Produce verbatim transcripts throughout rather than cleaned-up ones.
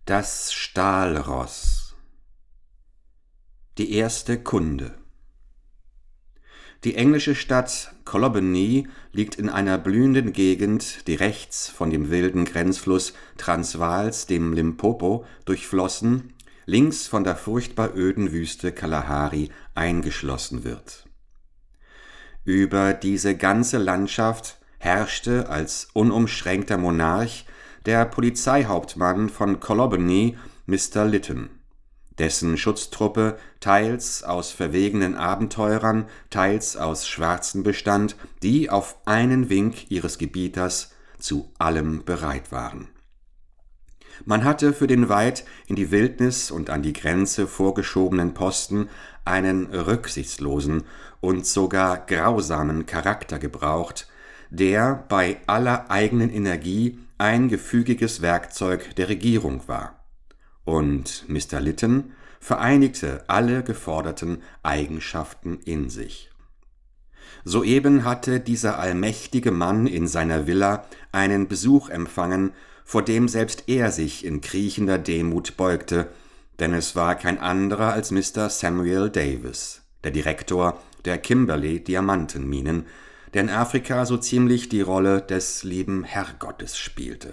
Das Stahlross. Die erste Kunde. Die englische Stadt Colobany liegt in einer blühenden Gegend, die rechts von dem wilden Grenzfluss Transvaals, dem Limpopo, durchflossen, links von der furchtbar öden Wüste Kalahari eingeschlossen wird. Über diese ganze Landschaft herrschte als unumschränkter Monarch der Polizeihauptmann von Colobany, Mister Lytton, dessen Schutztruppe teils aus verwegenen Abenteurern, teils aus Schwarzen bestand, die auf einen Wink ihres Gebieters zu allem bereit waren. Man hatte für den weit in die Wildnis und an die Grenze vorgeschobenen Posten einen rücksichtslosen und sogar grausamen Charakter gebraucht, der bei aller eigenen Energie ein gefügiges Werkzeug der Regierung war. Und Mister Lytton vereinigte alle geforderten Eigenschaften in sich. Soeben hatte dieser allmächtige Mann in seiner Villa einen Besuch empfangen, vor dem selbst er sich in kriechender Demut beugte, denn es war kein anderer als Mister Samuel Davis, der Direktor der Kimberley Diamantenminen, der in Afrika so ziemlich die Rolle des lieben Herrgottes spielte.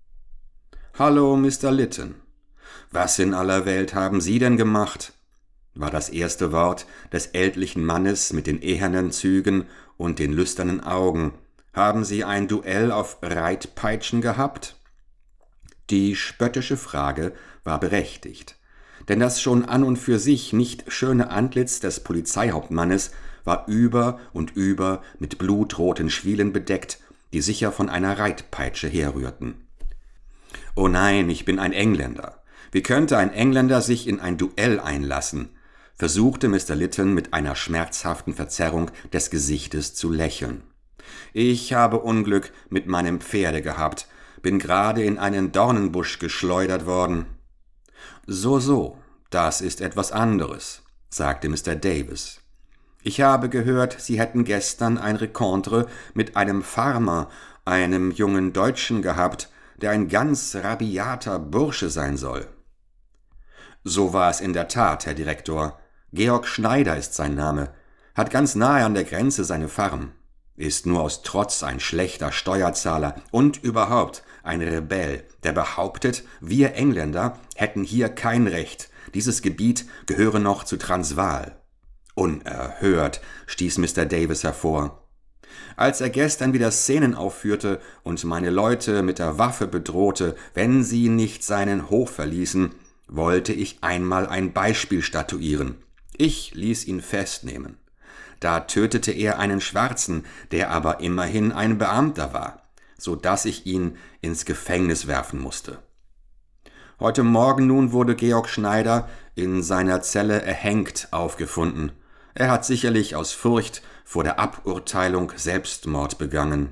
»Hallo, Mister Lytton. Was in aller Welt haben Sie denn gemacht?« war das erste Wort des ältlichen Mannes mit den ehernen Zügen und den lüsternen Augen. »Haben Sie ein Duell auf Reitpeitschen gehabt?« Die spöttische Frage war berechtigt, denn das schon an und für sich nicht schöne Antlitz des Polizeihauptmannes war über und über mit blutroten Schwielen bedeckt, die sicher von einer Reitpeitsche herrührten. »Oh nein, ich bin ein Engländer. Wie könnte ein Engländer sich in ein Duell einlassen?« versuchte Mister Lytton mit einer schmerzhaften Verzerrung des Gesichtes zu lächeln. »Ich habe Unglück mit meinem Pferde gehabt, bin gerade in einen Dornenbusch geschleudert worden.« »So, so, das ist etwas anderes«, sagte Mister Davis. »Ich habe gehört, Sie hätten gestern ein Rencontre mit einem Farmer, einem jungen Deutschen gehabt, der ein ganz rabiater Bursche sein soll.« »So war es in der Tat, Herr Direktor. Georg Schneider ist sein Name, hat ganz nahe an der Grenze seine Farm, ist nur aus Trotz ein schlechter Steuerzahler und überhaupt ein Rebell, der behauptet, wir Engländer hätten hier kein Recht, dieses Gebiet gehöre noch zu Transvaal.« »Unerhört«, stieß Mister Davis hervor. »Als er gestern wieder Szenen aufführte und meine Leute mit der Waffe bedrohte, wenn sie nicht seinen Hof verließen, wollte ich einmal ein Beispiel statuieren. Ich ließ ihn festnehmen. Da tötete er einen Schwarzen, der aber immerhin ein Beamter war, so dass ich ihn ins Gefängnis werfen musste. Heute Morgen nun wurde Georg Schneider in seiner Zelle erhängt aufgefunden. Er hat sicherlich aus Furcht vor der Aburteilung Selbstmord begangen.«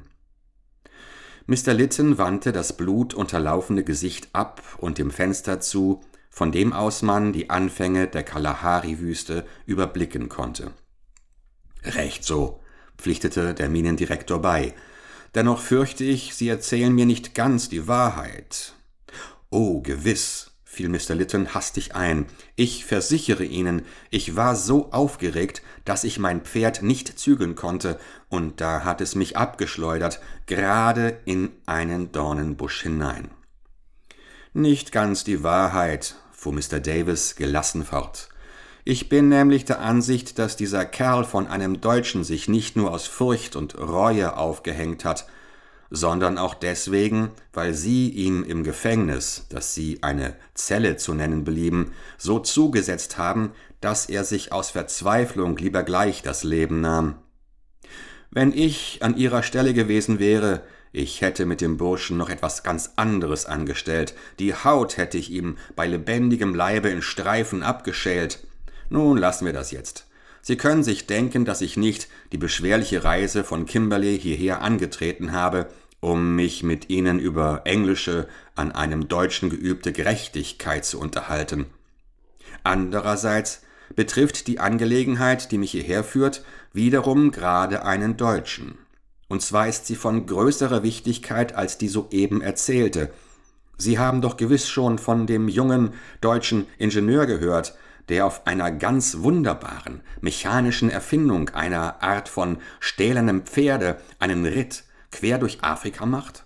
Mister Lytton wandte das blutunterlaufene Gesicht ab und dem Fenster zu, von dem aus man die Anfänge der Kalahari-Wüste überblicken konnte. »Recht so«, pflichtete der Minendirektor bei. »Dennoch fürchte ich, Sie erzählen mir nicht ganz die Wahrheit.« »Oh, gewiss«, fiel Mister Lytton hastig ein. »Ich versichere Ihnen, ich war so aufgeregt, dass ich mein Pferd nicht zügeln konnte, und da hat es mich abgeschleudert, gerade in einen Dornenbusch hinein.« »Nicht ganz die Wahrheit«, fuhr Mister Davis gelassen fort. »Ich bin nämlich der Ansicht, dass dieser Kerl von einem Deutschen sich nicht nur aus Furcht und Reue aufgehängt hat, sondern auch deswegen, weil Sie ihm im Gefängnis, das Sie eine Zelle zu nennen belieben, so zugesetzt haben, dass er sich aus Verzweiflung lieber gleich das Leben nahm. Wenn ich an Ihrer Stelle gewesen wäre, ich hätte mit dem Burschen noch etwas ganz anderes angestellt. Die Haut hätte ich ihm bei lebendigem Leibe in Streifen abgeschält. Nun lassen wir das jetzt. Sie können sich denken, dass ich nicht die beschwerliche Reise von Kimberley hierher angetreten habe, um mich mit Ihnen über englische, an einem Deutschen geübte Gerechtigkeit zu unterhalten. Andererseits betrifft die Angelegenheit, die mich hierher führt, wiederum gerade einen Deutschen. Und zwar ist sie von größerer Wichtigkeit als die soeben erzählte. Sie haben doch gewiss schon von dem jungen deutschen Ingenieur gehört, der auf einer ganz wunderbaren mechanischen Erfindung, einer Art von stählernem Pferde, einen Ritt quer durch Afrika macht?«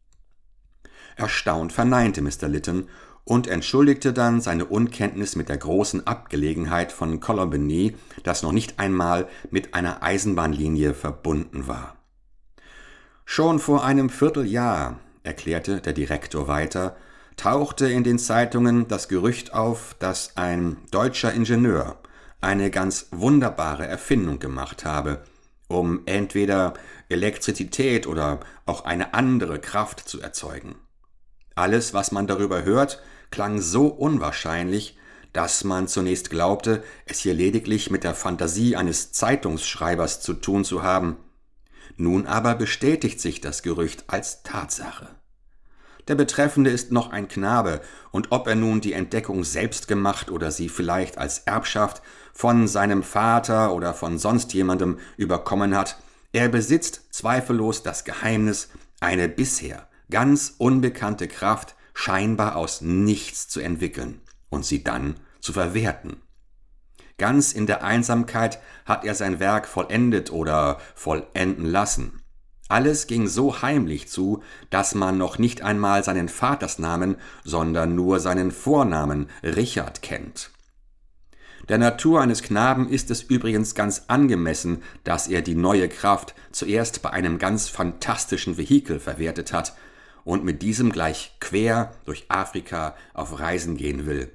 Erstaunt verneinte Mister Lytton und entschuldigte dann seine Unkenntnis mit der großen Abgelegenheit von Colobany, das noch nicht einmal mit einer Eisenbahnlinie verbunden war. »Schon vor einem Vierteljahr«, erklärte der Direktor weiter, »tauchte in den Zeitungen das Gerücht auf, dass ein deutscher Ingenieur eine ganz wunderbare Erfindung gemacht habe, um entweder Elektrizität oder auch eine andere Kraft zu erzeugen. Alles, was man darüber hört, klang so unwahrscheinlich, dass man zunächst glaubte, es hier lediglich mit der Fantasie eines Zeitungsschreibers zu tun zu haben. Nun aber bestätigt sich das Gerücht als Tatsache. Der Betreffende ist noch ein Knabe, und ob er nun die Entdeckung selbst gemacht oder sie vielleicht als Erbschaft von seinem Vater oder von sonst jemandem überkommen hat, er besitzt zweifellos das Geheimnis, eine bisher ganz unbekannte Kraft scheinbar aus nichts zu entwickeln und sie dann zu verwerten. Ganz in der Einsamkeit hat er sein Werk vollendet oder vollenden lassen. Alles ging so heimlich zu, dass man noch nicht einmal seinen Vatersnamen, sondern nur seinen Vornamen Richard kennt. Der Natur eines Knaben ist es übrigens ganz angemessen, dass er die neue Kraft zuerst bei einem ganz fantastischen Vehikel verwertet hat und mit diesem gleich quer durch Afrika auf Reisen gehen will.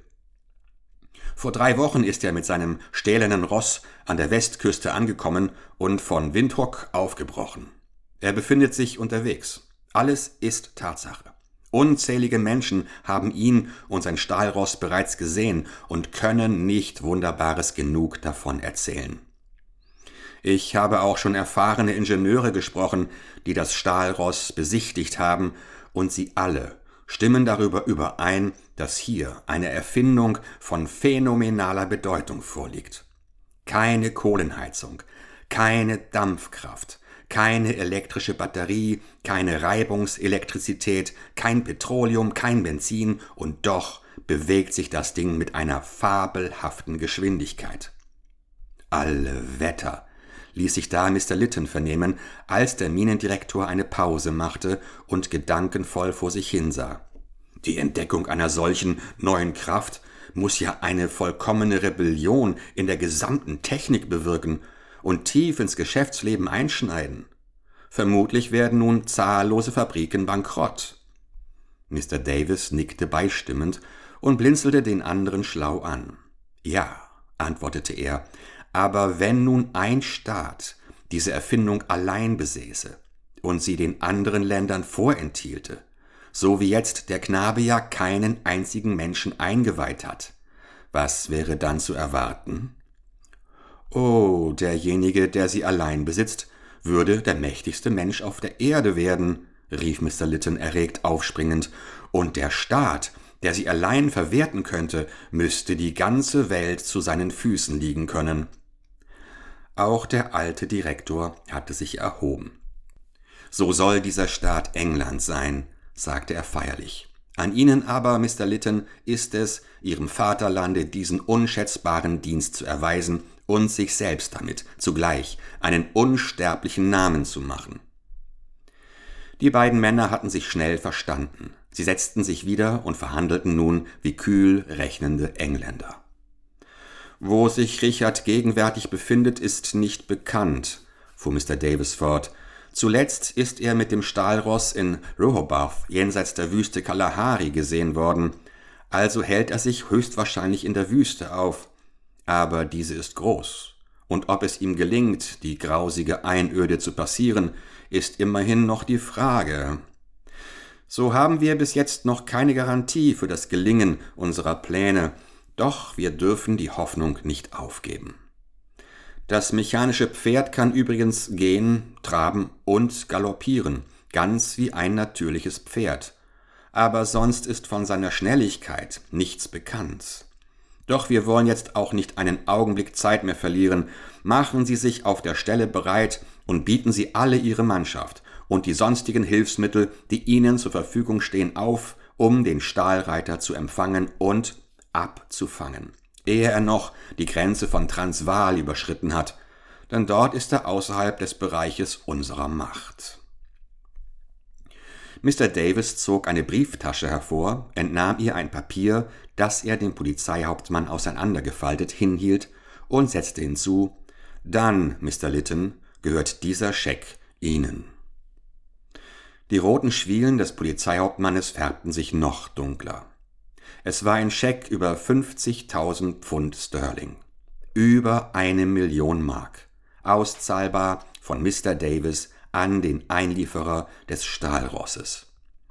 Vor drei Wochen ist er mit seinem stählernen Ross an der Westküste angekommen und von Windhoek aufgebrochen. Er befindet sich unterwegs. Alles ist Tatsache. Unzählige Menschen haben ihn und sein Stahlross bereits gesehen und können nicht Wunderbares genug davon erzählen. Ich habe auch schon erfahrene Ingenieure gesprochen, die das Stahlross besichtigt haben, und sie alle stimmen darüber überein, dass hier eine Erfindung von phänomenaler Bedeutung vorliegt. Keine Kohlenheizung, keine Dampfkraft, keine elektrische Batterie, keine Reibungselektrizität, kein Petroleum, kein Benzin, und doch bewegt sich das Ding mit einer fabelhaften Geschwindigkeit. Alle Wetter, ließ sich da Mister Lytton vernehmen, als der Minendirektor eine Pause machte und gedankenvoll vor sich hinsah. Die Entdeckung einer solchen neuen Kraft muss ja eine vollkommene Rebellion in der gesamten Technik bewirken und tief ins Geschäftsleben einschneiden. Vermutlich werden nun zahllose Fabriken bankrott. Mister Davis nickte beistimmend und blinzelte den anderen schlau an. »Ja«, antwortete er, »aber wenn nun ein Staat diese Erfindung allein besäße und sie den anderen Ländern vorenthielte, so wie jetzt der Knabe ja keinen einzigen Menschen eingeweiht hat, was wäre dann zu erwarten?« »Oh, derjenige, der sie allein besitzt, würde der mächtigste Mensch auf der Erde werden«, rief Mister Lytton erregt aufspringend, »und der Staat, der sie allein verwerten könnte, müsste die ganze Welt zu seinen Füßen liegen können.« Auch der alte Direktor hatte sich erhoben. »So soll dieser Staat England sein«, sagte er feierlich. »An Ihnen aber, Mister Lytton, ist es, Ihrem Vaterlande diesen unschätzbaren Dienst zu erweisen und sich selbst damit zugleich einen unsterblichen Namen zu machen.« Die beiden Männer hatten sich schnell verstanden. Sie setzten sich wieder und verhandelten nun wie kühl rechnende Engländer. »Wo sich Richard gegenwärtig befindet, ist nicht bekannt«, fuhr Mister Davis fort. »Zuletzt ist er mit dem Stahlross in Rehoboth jenseits der Wüste Kalahari gesehen worden. Also hält er sich höchstwahrscheinlich in der Wüste auf. Aber diese ist groß, und ob es ihm gelingt, die grausige Einöde zu passieren, ist immerhin noch die Frage. So haben wir bis jetzt noch keine Garantie für das Gelingen unserer Pläne, doch wir dürfen die Hoffnung nicht aufgeben. Das mechanische Pferd kann übrigens gehen, traben und galoppieren, ganz wie ein natürliches Pferd. Aber sonst ist von seiner Schnelligkeit nichts bekannt. Doch wir wollen jetzt auch nicht einen Augenblick Zeit mehr verlieren. Machen Sie sich auf der Stelle bereit und bieten Sie alle Ihre Mannschaft und die sonstigen Hilfsmittel, die Ihnen zur Verfügung stehen, auf um den Stahlreiter zu empfangen und abzufangen, ehe er noch die Grenze von Transvaal überschritten hat, denn dort ist er außerhalb des Bereiches unserer Macht. Mister Davis zog eine Brieftasche hervor, entnahm ihr ein Papier, das er dem Polizeihauptmann auseinandergefaltet hinhielt und setzte hinzu: »Dann, Mister Lytton, gehört dieser Scheck Ihnen.« Die roten Schwielen des Polizeihauptmannes färbten sich noch dunkler. Es war ein Scheck über fünfzigtausend Pfund Sterling. Über eine Million Mark. Auszahlbar von Mister Davis an den Einlieferer des Stahlrosses.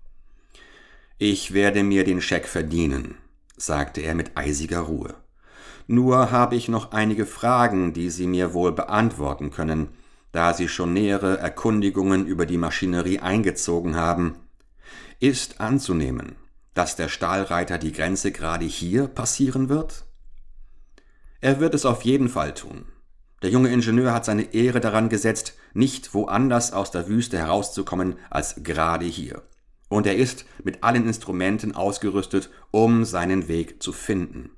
»Ich werde mir den Scheck verdienen«, sagte er mit eisiger Ruhe. »Nur habe ich noch einige Fragen, die Sie mir wohl beantworten können, da Sie schon nähere Erkundigungen über die Maschinerie eingezogen haben. Ist anzunehmen, dass der Stahlreiter die Grenze gerade hier passieren wird?« »Er wird es auf jeden Fall tun. Der junge Ingenieur hat seine Ehre daran gesetzt, nicht woanders aus der Wüste herauszukommen als gerade hier. Und er ist mit allen Instrumenten ausgerüstet, um seinen Weg zu finden.«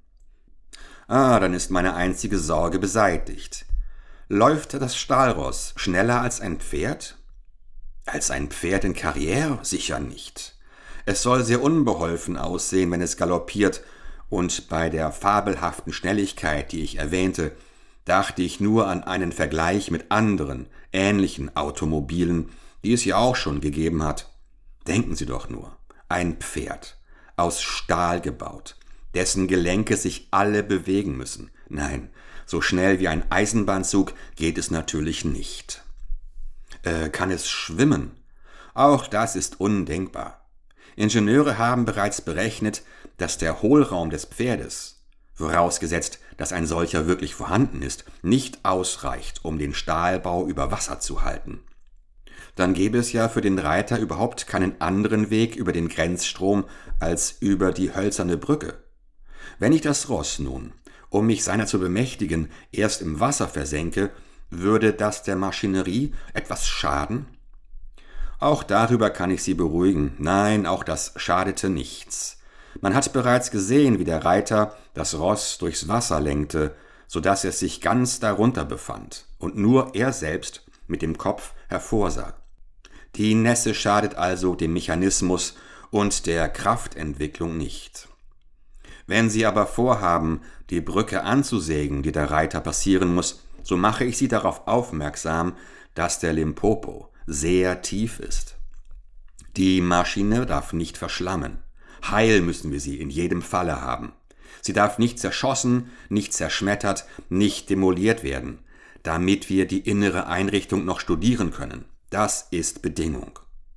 »Ah, dann ist meine einzige Sorge beseitigt. Läuft das Stahlross schneller als ein Pferd?« »Als ein Pferd in Karriere? Sicher nicht. Es soll sehr unbeholfen aussehen, wenn es galoppiert, und bei der fabelhaften Schnelligkeit, die ich erwähnte, dachte ich nur an einen Vergleich mit anderen, ähnlichen Automobilen, die es ja auch schon gegeben hat. Denken Sie doch nur, ein Pferd, aus Stahl gebaut, dessen Gelenke sich alle bewegen müssen. Nein, so schnell wie ein Eisenbahnzug geht es natürlich nicht. Äh, kann es schwimmen? Auch das ist undenkbar. Ingenieure haben bereits berechnet, dass der Hohlraum des Pferdes, vorausgesetzt, dass ein solcher wirklich vorhanden ist, nicht ausreicht, um den Stahlbau über Wasser zu halten. Dann gäbe es ja für den Reiter überhaupt keinen anderen Weg über den Grenzstrom als über die hölzerne Brücke. Wenn ich das Ross nun, um mich seiner zu bemächtigen, erst im Wasser versenke, würde das der Maschinerie etwas schaden? Auch darüber kann ich Sie beruhigen. Nein, auch das schadete nichts. Man hat bereits gesehen, wie der Reiter das Ross durchs Wasser lenkte, so dass es sich ganz darunter befand und nur er selbst mit dem Kopf hervorsah. Die Nässe schadet also dem Mechanismus und der Kraftentwicklung nicht. Wenn Sie aber vorhaben, die Brücke anzusägen, die der Reiter passieren muss, so mache ich Sie darauf aufmerksam, dass der Limpopo sehr tief ist. Die Maschine darf nicht verschlammen. Heil müssen wir sie in jedem Falle haben. Sie darf nicht zerschossen, nicht zerschmettert, nicht demoliert werden, damit wir die innere Einrichtung noch studieren können. Das ist Bedingung.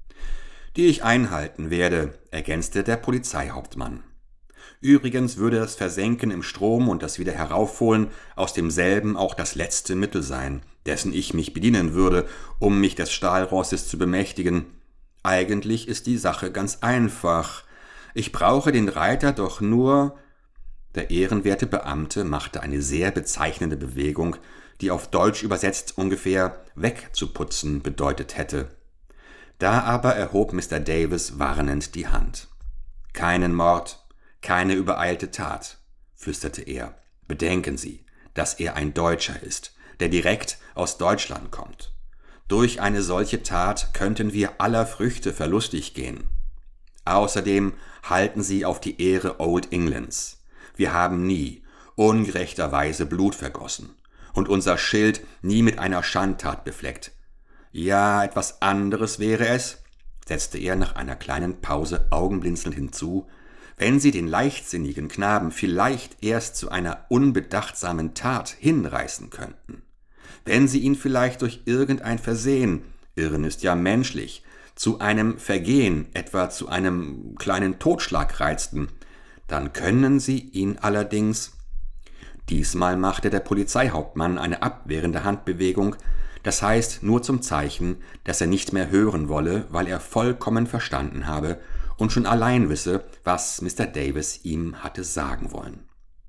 Die ich einhalten werde, ergänzte der Polizeihauptmann. Übrigens würde das Versenken im Strom und das Wiederheraufholen aus demselben auch das letzte Mittel sein, dessen ich mich bedienen würde, um mich des Stahlrosses zu bemächtigen. Eigentlich ist die Sache ganz einfach. Ich brauche den Reiter doch nur…« Der ehrenwerte Beamte machte eine sehr bezeichnende Bewegung, die auf Deutsch übersetzt ungefähr »wegzuputzen« bedeutet hätte. Da aber erhob Mister Davis warnend die Hand. »Keinen Mord, keine übereilte Tat«, flüsterte er. »Bedenken Sie, dass er ein Deutscher ist, der direkt aus Deutschland kommt. Durch eine solche Tat könnten wir aller Früchte verlustig gehen. Außerdem halten Sie auf die Ehre Old Englands. Wir haben nie ungerechterweise Blut vergossen und unser Schild nie mit einer Schandtat befleckt. Ja, etwas anderes wäre es«, setzte er nach einer kleinen Pause augenblinzelnd hinzu, »wenn Sie den leichtsinnigen Knaben vielleicht erst zu einer unbedachtsamen Tat hinreißen könnten. Wenn Sie ihn vielleicht durch irgendein Versehen, Irren ist ja menschlich, zu einem Vergehen, etwa zu einem kleinen Totschlag reizten, dann können Sie ihn allerdings…« Diesmal machte der Polizeihauptmann eine abwehrende Handbewegung, das heißt nur zum Zeichen, dass er nicht mehr hören wolle, weil er vollkommen verstanden habe und schon allein wisse, was Mister Davis ihm hatte sagen wollen.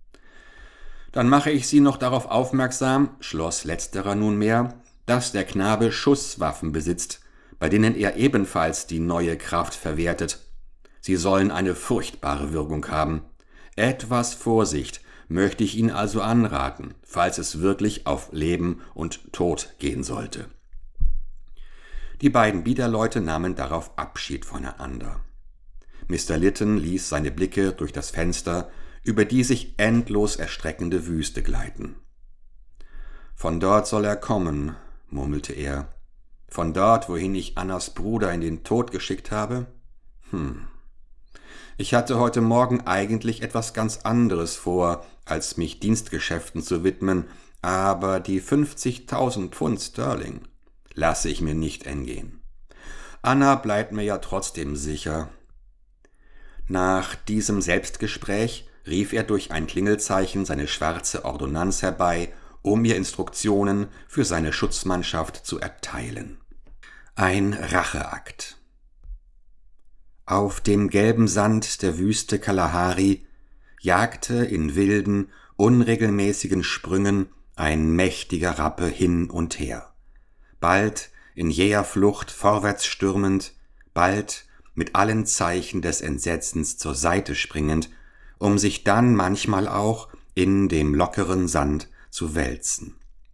»Dann mache ich Sie noch darauf aufmerksam«, schloss letzterer nunmehr, »dass der Knabe Schusswaffen besitzt, bei denen er ebenfalls die neue Kraft verwertet. Sie sollen eine furchtbare Wirkung haben. Etwas Vorsicht möchte ich Ihnen also anraten, falls es wirklich auf Leben und Tod gehen sollte. Die beiden Biederleute nahmen darauf Abschied voneinander. Mister Lytton ließ seine Blicke durch das Fenster über die sich endlos erstreckende Wüste gleiten. »Von dort soll er kommen«, murmelte er. »Von dort, wohin ich Annas Bruder in den Tod geschickt habe? Hm. Ich hatte heute Morgen eigentlich etwas ganz anderes vor, als mich Dienstgeschäften zu widmen, aber die fünfzigtausend Pfund Sterling lasse ich mir nicht entgehen. Anna bleibt mir ja trotzdem sicher.« Nach diesem Selbstgespräch rief er durch ein Klingelzeichen seine schwarze Ordonnanz herbei, um ihr Instruktionen für seine Schutzmannschaft zu erteilen. Ein Racheakt. Auf dem gelben Sand der Wüste Kalahari jagte in wilden, unregelmäßigen Sprüngen ein mächtiger Rappe hin und her, bald in jäher Flucht vorwärts stürmend, bald mit allen Zeichen des Entsetzens zur Seite springend, um sich dann manchmal auch in dem lockeren Sand zu wälzen.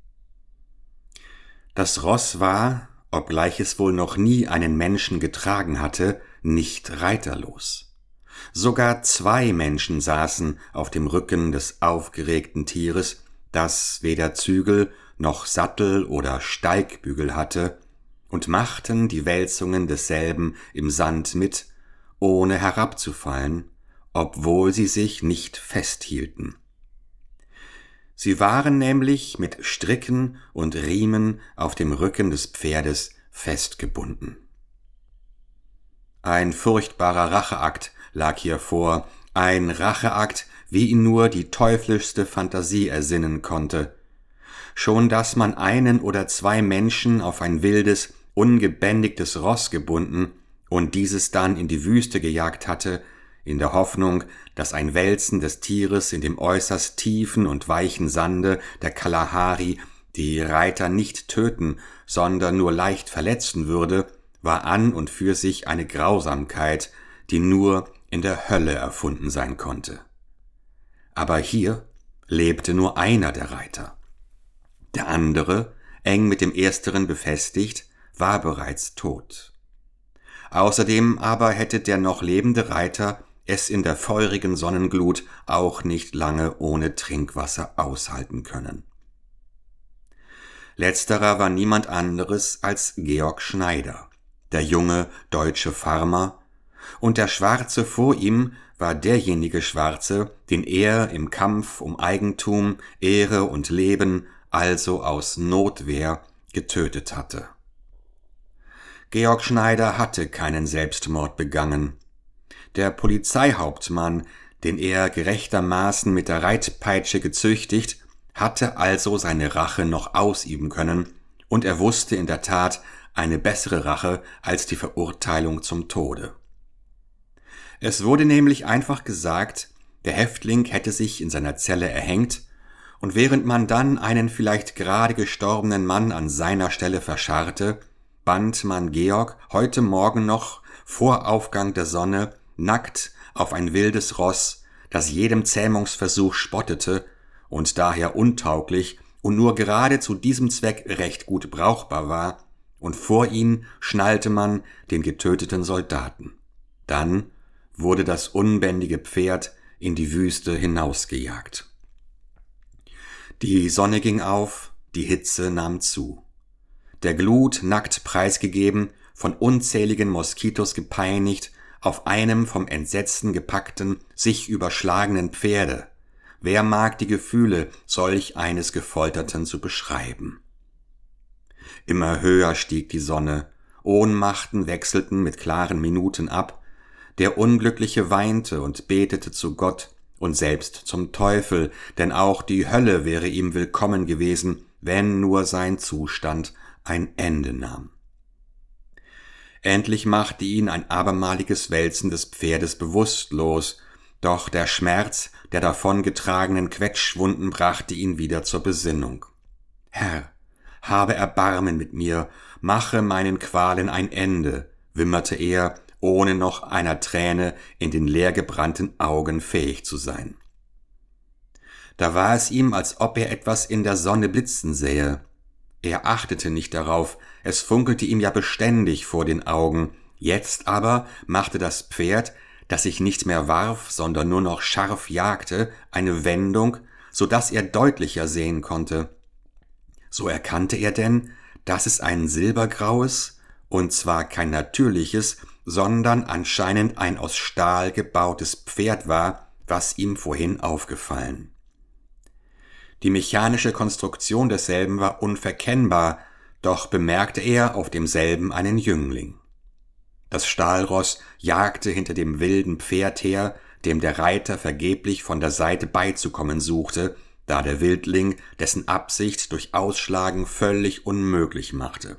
Das Ross war, obgleich es wohl noch nie einen Menschen getragen hatte, nicht reiterlos. Sogar zwei Menschen saßen auf dem Rücken des aufgeregten Tieres, das weder Zügel noch Sattel oder Steigbügel hatte, und machten die Wälzungen desselben im Sand mit, ohne herabzufallen, obwohl sie sich nicht festhielten. Sie waren nämlich mit Stricken und Riemen auf dem Rücken des Pferdes festgebunden. Ein furchtbarer Racheakt lag hier vor, ein Racheakt, wie ihn nur die teuflischste Fantasie ersinnen konnte. Schon dass man einen oder zwei Menschen auf ein wildes, ungebändigtes Ross gebunden und dieses dann in die Wüste gejagt hatte, in der Hoffnung, dass ein Wälzen des Tieres in dem äußerst tiefen und weichen Sande der Kalahari die Reiter nicht töten, sondern nur leicht verletzen würde, war an und für sich eine Grausamkeit, die nur in der Hölle erfunden sein konnte. Aber hier lebte nur einer der Reiter. Der andere, eng mit dem ersteren befestigt, war bereits tot. Außerdem aber hätte der noch lebende Reiter es in der feurigen Sonnenglut auch nicht lange ohne Trinkwasser aushalten können. Letzterer war niemand anderes als Georg Schneider, der junge deutsche Farmer, und der Schwarze vor ihm war derjenige Schwarze, den er im Kampf um Eigentum, Ehre und Leben, also aus Notwehr, getötet hatte. Georg Schneider hatte keinen Selbstmord begangen. Der Polizeihauptmann, den er gerechtermaßen mit der Reitpeitsche gezüchtigt, hatte also seine Rache noch ausüben können, und er wusste in der Tat eine bessere Rache als die Verurteilung zum Tode. Es wurde nämlich einfach gesagt, der Häftling hätte sich in seiner Zelle erhängt, und während man dann einen vielleicht gerade gestorbenen Mann an seiner Stelle verscharrte, band man Georg heute Morgen noch vor Aufgang der Sonne nackt auf ein wildes Ross, das jedem Zähmungsversuch spottete und daher untauglich und nur gerade zu diesem Zweck recht gut brauchbar war, und vor ihn schnallte man den getöteten Soldaten. Dann wurde das unbändige Pferd in die Wüste hinausgejagt. Die Sonne ging auf, die Hitze nahm zu. Der Glut nackt preisgegeben, von unzähligen Moskitos gepeinigt, auf einem vom Entsetzen gepackten, sich überschlagenen Pferde. Wer mag die Gefühle solch eines Gefolterten zu beschreiben? Immer höher stieg die Sonne, Ohnmachten wechselten mit klaren Minuten ab, der Unglückliche weinte und betete zu Gott und selbst zum Teufel, denn auch die Hölle wäre ihm willkommen gewesen, wenn nur sein Zustand ein Ende nahm. Endlich machte ihn ein abermaliges Wälzen des Pferdes bewusstlos, doch der Schmerz der davongetragenen Quetschwunden brachte ihn wieder zur Besinnung. »Herr, habe Erbarmen mit mir, mache meinen Qualen ein Ende«, wimmerte er ohne noch einer Träne in den leergebrannten Augen fähig zu sein. Da war es ihm, als ob er etwas in der Sonne blitzen sähe. Er achtete nicht darauf, es funkelte ihm ja beständig vor den Augen. Jetzt aber machte das Pferd, das sich nicht mehr warf, sondern nur noch scharf jagte, eine Wendung, so dass er deutlicher sehen konnte. So erkannte er denn, dass es ein silbergraues, und zwar kein natürliches, sondern anscheinend ein aus Stahl gebautes Pferd war, was ihm vorhin aufgefallen. Die mechanische Konstruktion desselben war unverkennbar, doch bemerkte er auf demselben einen Jüngling. Das Stahlross jagte hinter dem wilden Pferd her, dem der Reiter vergeblich von der Seite beizukommen suchte, da der Wildling dessen Absicht durch Ausschlagen völlig unmöglich machte.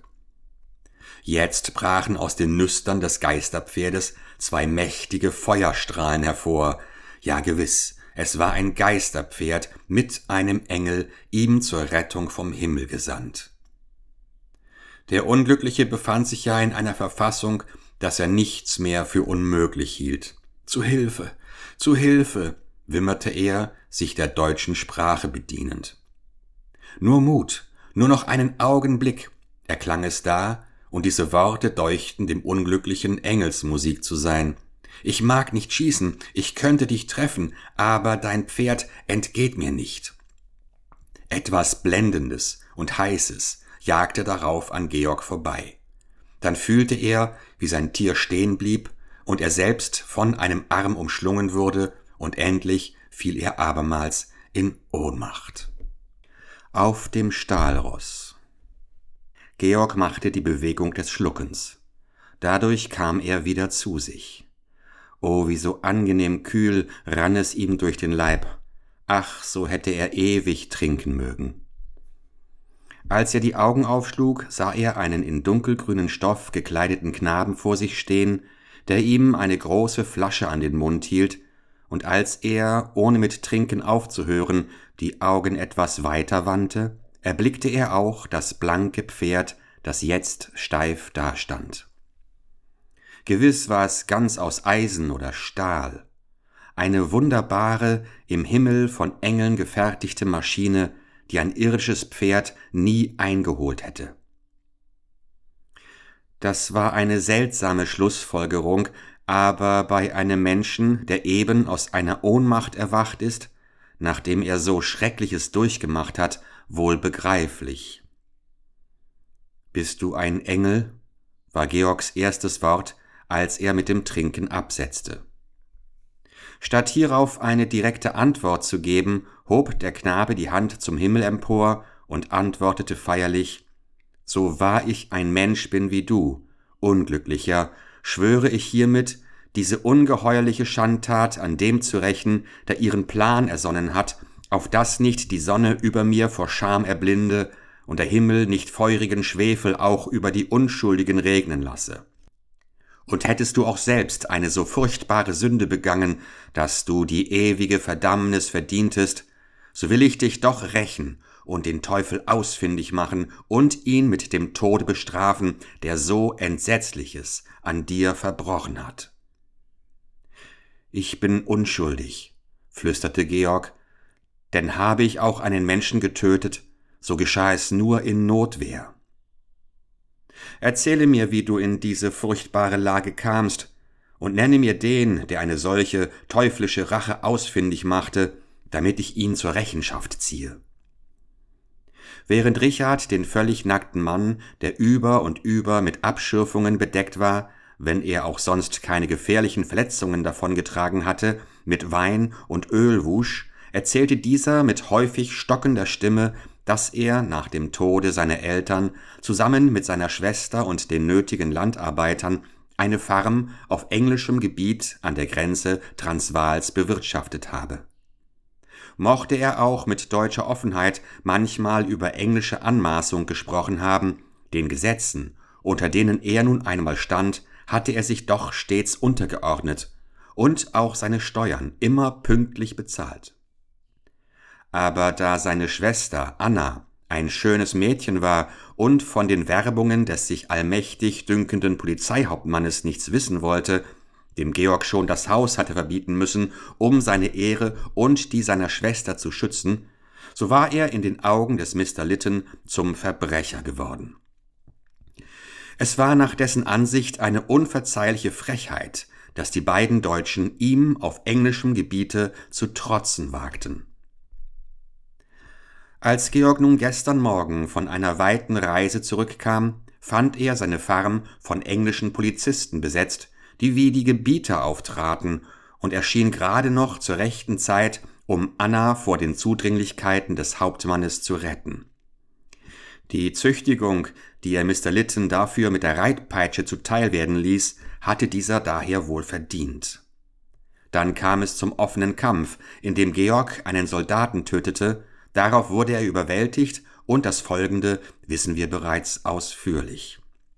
Jetzt brachen aus den Nüstern des Geisterpferdes zwei mächtige Feuerstrahlen hervor. Ja gewiss, es war ein Geisterpferd mit einem Engel, ihm zur Rettung vom Himmel gesandt. Der Unglückliche befand sich ja in einer Verfassung, dass er nichts mehr für unmöglich hielt. »Zu Hilfe, zu Hilfe«, wimmerte er, sich der deutschen Sprache bedienend. »Nur Mut, nur noch einen Augenblick«, erklang es da, und diese Worte deuchten dem Unglücklichen Engelsmusik zu sein. »Ich mag nicht schießen, ich könnte dich treffen, aber dein Pferd entgeht mir nicht.« Etwas Blendendes und Heißes jagte darauf an Georg vorbei. Dann fühlte er, wie sein Tier stehen blieb und er selbst von einem Arm umschlungen wurde, und endlich fiel er abermals in Ohnmacht. Auf dem Stahlross. Georg machte die Bewegung des Schluckens. Dadurch kam er wieder zu sich. Oh, wie so angenehm kühl rann es ihm durch den Leib. Ach, so hätte er ewig trinken mögen. Als er die Augen aufschlug, sah er einen in dunkelgrünen Stoff gekleideten Knaben vor sich stehen, der ihm eine große Flasche an den Mund hielt, und als er, ohne mit Trinken aufzuhören, die Augen etwas weiter wandte, erblickte er auch das blanke Pferd, das jetzt steif dastand. Gewiss war es ganz aus Eisen oder Stahl, eine wunderbare, im Himmel von Engeln gefertigte Maschine, die ein irdisches Pferd nie eingeholt hätte. Das war eine seltsame Schlussfolgerung, aber bei einem Menschen, der eben aus einer Ohnmacht erwacht ist, nachdem er so Schreckliches durchgemacht hat, wohl begreiflich. »Bist du ein Engel?« war Georgs erstes Wort, als er mit dem Trinken absetzte. Statt hierauf eine direkte Antwort zu geben, hob der Knabe die Hand zum Himmel empor und antwortete feierlich: »So wahr ich ein Mensch bin wie du, Unglücklicher, schwöre ich hiermit, diese ungeheuerliche Schandtat an dem zu rächen, der ihren Plan ersonnen hat, auf dass nicht die Sonne über mir vor Scham erblinde und der Himmel nicht feurigen Schwefel auch über die Unschuldigen regnen lasse. Und hättest du auch selbst eine so furchtbare Sünde begangen, dass du die ewige Verdammnis verdientest, so will ich dich doch rächen und den Teufel ausfindig machen und ihn mit dem Tode bestrafen, der so Entsetzliches an dir verbrochen hat.« »Ich bin unschuldig«, flüsterte Georg, »denn habe ich auch einen Menschen getötet, so geschah es nur in Notwehr. Erzähle mir, wie du in diese furchtbare Lage kamst, und nenne mir den, der eine solche teuflische Rache ausfindig machte, damit ich ihn zur Rechenschaft ziehe.« Während Richard den völlig nackten Mann, der über und über mit Abschürfungen bedeckt war, wenn er auch sonst keine gefährlichen Verletzungen davongetragen hatte, mit Wein und Öl wusch, erzählte dieser mit häufig stockender Stimme, dass er nach dem Tode seiner Eltern zusammen mit seiner Schwester und den nötigen Landarbeitern eine Farm auf englischem Gebiet an der Grenze Transvaals bewirtschaftet habe. Mochte er auch mit deutscher Offenheit manchmal über englische Anmaßung gesprochen haben, den Gesetzen, unter denen er nun einmal stand, hatte er sich doch stets untergeordnet und auch seine Steuern immer pünktlich bezahlt. Aber da seine Schwester Anna ein schönes Mädchen war und von den Werbungen des sich allmächtig dünkenden Polizeihauptmannes nichts wissen wollte, dem Georg schon das Haus hatte verbieten müssen, um seine Ehre und die seiner Schwester zu schützen, so war er in den Augen des Mister Lytton zum Verbrecher geworden. Es war nach dessen Ansicht eine unverzeihliche Frechheit, dass die beiden Deutschen ihm auf englischem Gebiete zu trotzen wagten. Als Georg nun gestern Morgen von einer weiten Reise zurückkam, fand er seine Farm von englischen Polizisten besetzt, die wie die Gebieter auftraten, und erschien gerade noch zur rechten Zeit, um Anna vor den Zudringlichkeiten des Hauptmannes zu retten. Die Züchtigung, die er Mister Lytton dafür mit der Reitpeitsche zuteil werden ließ, hatte dieser daher wohl verdient. Dann kam es zum offenen Kampf, in dem Georg einen Soldaten tötete. Darauf wurde er überwältigt, und das Folgende wissen wir bereits ausführlich.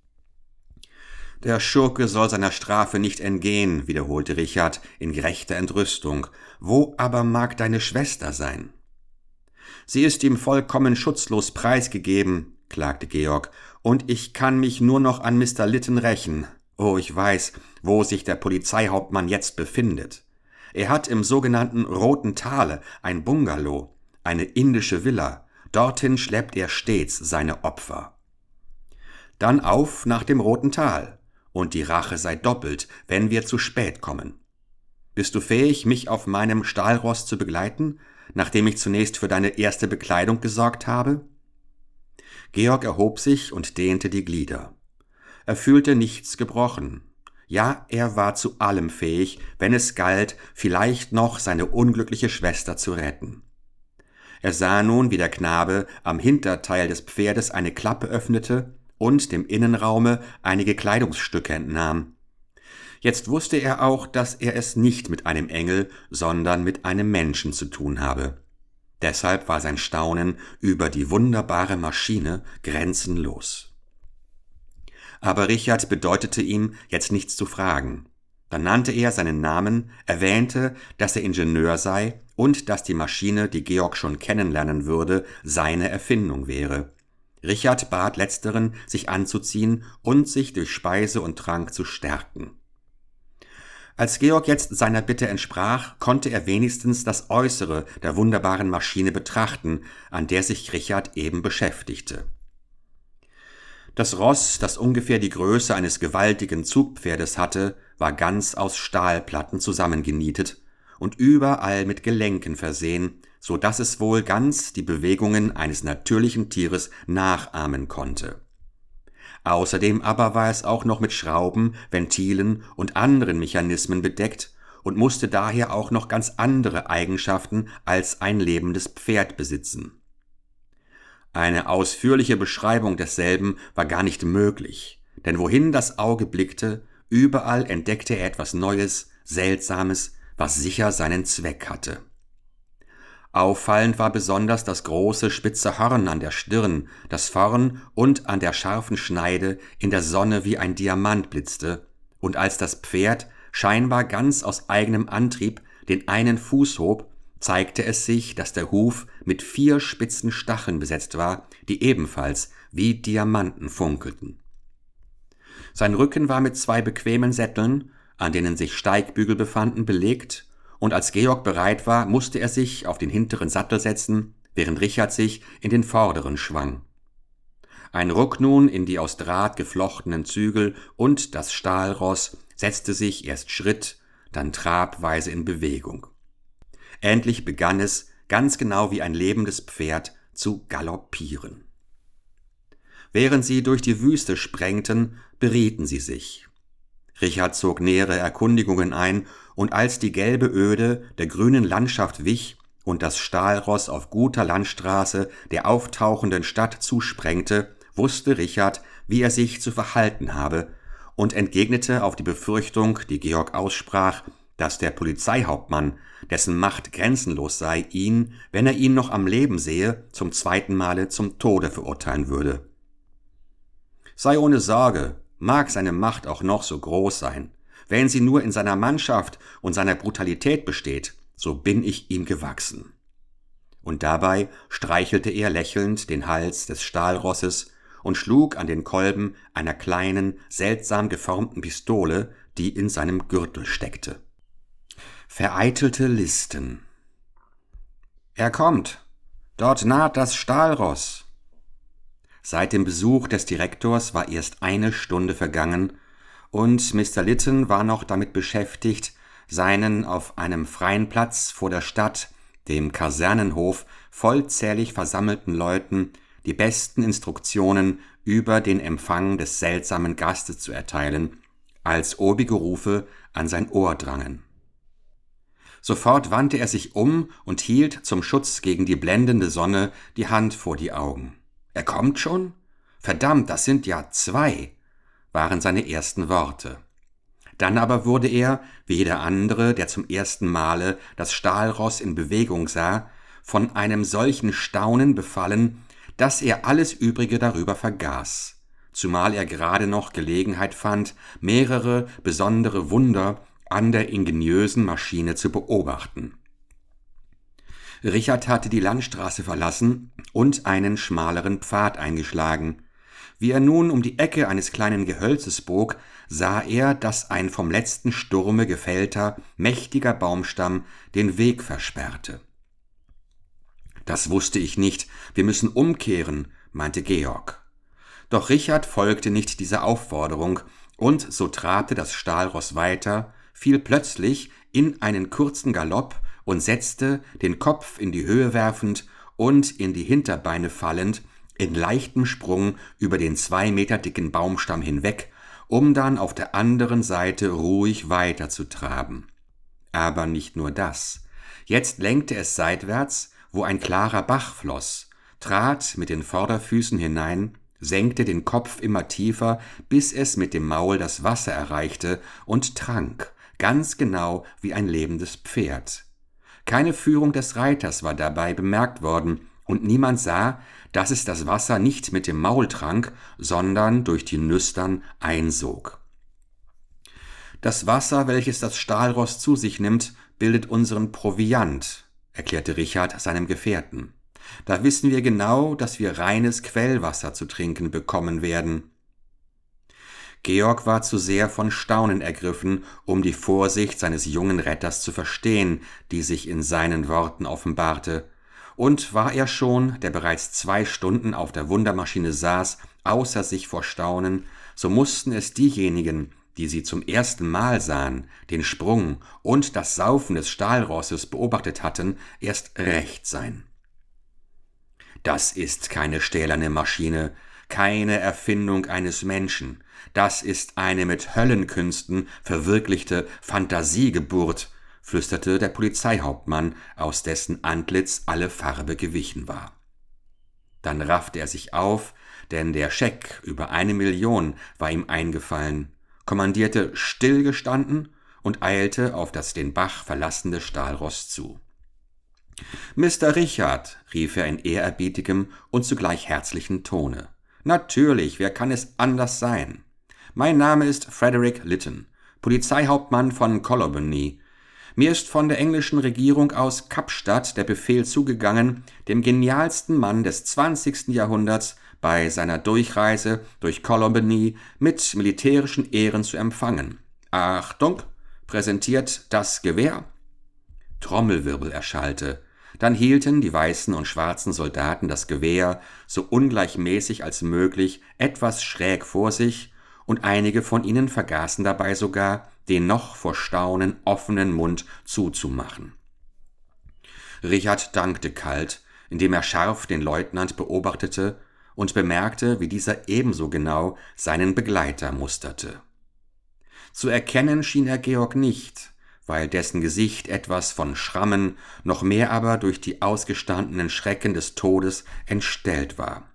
»Der Schurke soll seiner Strafe nicht entgehen«, wiederholte Richard in gerechter Entrüstung. »Wo aber mag deine Schwester sein?« »Sie ist ihm vollkommen schutzlos preisgegeben«, klagte Georg, »und ich kann mich nur noch an Mister Lytton rächen. Oh, ich weiß, wo sich der Polizeihauptmann jetzt befindet. Er hat im sogenannten Roten Tale ein Bungalow, eine indische Villa. Dorthin schleppt er stets seine Opfer.« »Dann auf nach dem Roten Tal, und die Rache sei doppelt, wenn wir zu spät kommen. Bist du fähig, mich auf meinem Stahlross zu begleiten, nachdem ich zunächst für deine erste Bekleidung gesorgt habe?« Georg erhob sich und dehnte die Glieder. Er fühlte nichts gebrochen. Ja, er war zu allem fähig, wenn es galt, vielleicht noch seine unglückliche Schwester zu retten. Er sah nun, wie der Knabe am Hinterteil des Pferdes eine Klappe öffnete und dem Innenraume einige Kleidungsstücke entnahm. Jetzt wusste er auch, dass er es nicht mit einem Engel, sondern mit einem Menschen zu tun habe. Deshalb war sein Staunen über die wunderbare Maschine grenzenlos. Aber Richard bedeutete ihm, jetzt nichts zu fragen. Dann nannte er seinen Namen, erwähnte, dass er Ingenieur sei und dass die Maschine, die Georg schon kennenlernen würde, seine Erfindung wäre. Richard bat Letzteren, sich anzuziehen und sich durch Speise und Trank zu stärken. Als Georg jetzt seiner Bitte entsprach, konnte er wenigstens das Äußere der wunderbaren Maschine betrachten, an der sich Richard eben beschäftigte. Das Ross, das ungefähr die Größe eines gewaltigen Zugpferdes hatte, war ganz aus Stahlplatten zusammengenietet und überall mit Gelenken versehen, so dass es wohl ganz die Bewegungen eines natürlichen Tieres nachahmen konnte. Außerdem aber war es auch noch mit Schrauben, Ventilen und anderen Mechanismen bedeckt und musste daher auch noch ganz andere Eigenschaften als ein lebendes Pferd besitzen. Eine ausführliche Beschreibung desselben war gar nicht möglich, denn wohin das Auge blickte, überall entdeckte er etwas Neues, Seltsames, was sicher seinen Zweck hatte. Auffallend war besonders das große spitze Horn an der Stirn, das vorn und an der scharfen Schneide in der Sonne wie ein Diamant blitzte, und als das Pferd, scheinbar ganz aus eigenem Antrieb, den einen Fuß hob, zeigte es sich, dass der Huf mit vier spitzen Stacheln besetzt war, die ebenfalls wie Diamanten funkelten. Sein Rücken war mit zwei bequemen Sätteln, an denen sich Steigbügel befanden, belegt, und als Georg bereit war, musste er sich auf den hinteren Sattel setzen, während Richard sich in den vorderen schwang. Ein Ruck nun in die aus Draht geflochtenen Zügel und das Stahlross setzte sich erst Schritt, dann trabweise in Bewegung. Endlich begann es, ganz genau wie ein lebendes Pferd, zu galoppieren. Während sie durch die Wüste sprengten, berieten sie sich. Richard zog nähere Erkundigungen ein, und als die gelbe Öde der grünen Landschaft wich und das Stahlross auf guter Landstraße der auftauchenden Stadt zusprengte, wusste Richard, wie er sich zu verhalten habe, und entgegnete auf die Befürchtung, die Georg aussprach, dass der Polizeihauptmann, dessen Macht grenzenlos sei, ihn, wenn er ihn noch am Leben sehe, zum zweiten Male zum Tode verurteilen würde. »Sei ohne Sorge, mag seine Macht auch noch so groß sein. Wenn sie nur in seiner Mannschaft und seiner Brutalität besteht, so bin ich ihm gewachsen. und dabei streichelte er lächelnd den Hals des Stahlrosses und schlug an den Kolben einer kleinen, seltsam geformten Pistole, die in seinem Gürtel steckte. Vereitelte Listen. »Er kommt! Dort naht das Stahlross!« Seit dem Besuch des Direktors war erst eine Stunde vergangen, und Mister Lytton war noch damit beschäftigt, seinen auf einem freien Platz vor der Stadt, dem Kasernenhof, vollzählig versammelten Leuten die besten Instruktionen über den Empfang des seltsamen Gastes zu erteilen, als obige Rufe an sein Ohr drangen. Sofort wandte er sich um und hielt zum Schutz gegen die blendende Sonne die Hand vor die Augen. »Er kommt schon? Verdammt, das sind ja zwei«, waren seine ersten Worte. Dann aber wurde er, wie jeder andere, der zum ersten Male das Stahlross in Bewegung sah, von einem solchen Staunen befallen, dass er alles Übrige darüber vergaß, zumal er gerade noch Gelegenheit fand, mehrere besondere Wunder an der ingeniösen Maschine zu beobachten. Richard hatte die Landstraße verlassen und einen schmaleren Pfad eingeschlagen. Wie er nun um die Ecke eines kleinen Gehölzes bog, sah er, dass ein vom letzten Sturme gefällter, mächtiger Baumstamm den Weg versperrte. »Das wusste ich nicht, wir müssen umkehren«, meinte Georg. Doch Richard folgte nicht dieser Aufforderung, und so trabte das Stahlross weiter, fiel plötzlich in einen kurzen Galopp und setzte, den Kopf in die Höhe werfend und in die Hinterbeine fallend, in leichtem Sprung über den zwei Meter dicken Baumstamm hinweg, um dann auf der anderen Seite ruhig weiter zu traben. Aber nicht nur das. Jetzt lenkte es seitwärts, wo ein klarer Bach floss, trat mit den Vorderfüßen hinein, senkte den Kopf immer tiefer, bis es mit dem Maul das Wasser erreichte und trank, ganz genau wie ein lebendes Pferd. Keine Führung des Reiters war dabei bemerkt worden, und niemand sah, dass es das Wasser nicht mit dem Maul trank, sondern durch die Nüstern einsog. »Das Wasser, welches das Stahlross zu sich nimmt, bildet unseren Proviant«, erklärte Richard seinem Gefährten. »Da wissen wir genau, dass wir reines Quellwasser zu trinken bekommen werden.« Georg war zu sehr von Staunen ergriffen, um die Vorsicht seines jungen Retters zu verstehen, die sich in seinen Worten offenbarte. Und war er schon, der bereits zwei Stunden auf der Wundermaschine saß, außer sich vor Staunen, so mussten es diejenigen, die sie zum ersten Mal sahen, den Sprung und das Saufen des Stahlrosses beobachtet hatten, erst recht sein. »Das ist keine stählerne Maschine, keine Erfindung eines Menschen. Das ist eine mit Höllenkünsten verwirklichte Fantasiegeburt«, flüsterte der Polizeihauptmann, aus dessen Antlitz alle Farbe gewichen war. Dann raffte er sich auf, denn der Scheck über eine Million war ihm eingefallen, kommandierte stillgestanden und eilte auf das den Bach verlassene Stahlross zu. »Mister Richard«, rief er in ehrerbietigem und zugleich herzlichen Tone. »Natürlich, wer kann es anders sein? Mein Name ist Frederick Lytton, Polizeihauptmann von Colobany. Mir ist von der englischen Regierung aus Kapstadt der Befehl zugegangen, dem genialsten Mann des zwanzigsten Jahrhunderts bei seiner Durchreise durch Colobany mit militärischen Ehren zu empfangen. Achtung, präsentiert das Gewehr!« Trommelwirbel erschallte. Dann hielten die weißen und schwarzen Soldaten das Gewehr so ungleichmäßig als möglich etwas schräg vor sich, und einige von ihnen vergaßen dabei sogar, den noch vor Staunen offenen Mund zuzumachen. Richard dankte kalt, indem er scharf den Leutnant beobachtete und bemerkte, wie dieser ebenso genau seinen Begleiter musterte. Zu erkennen schien er Georg nicht, weil dessen Gesicht etwas von Schrammen, noch mehr aber durch die ausgestandenen Schrecken des Todes entstellt war.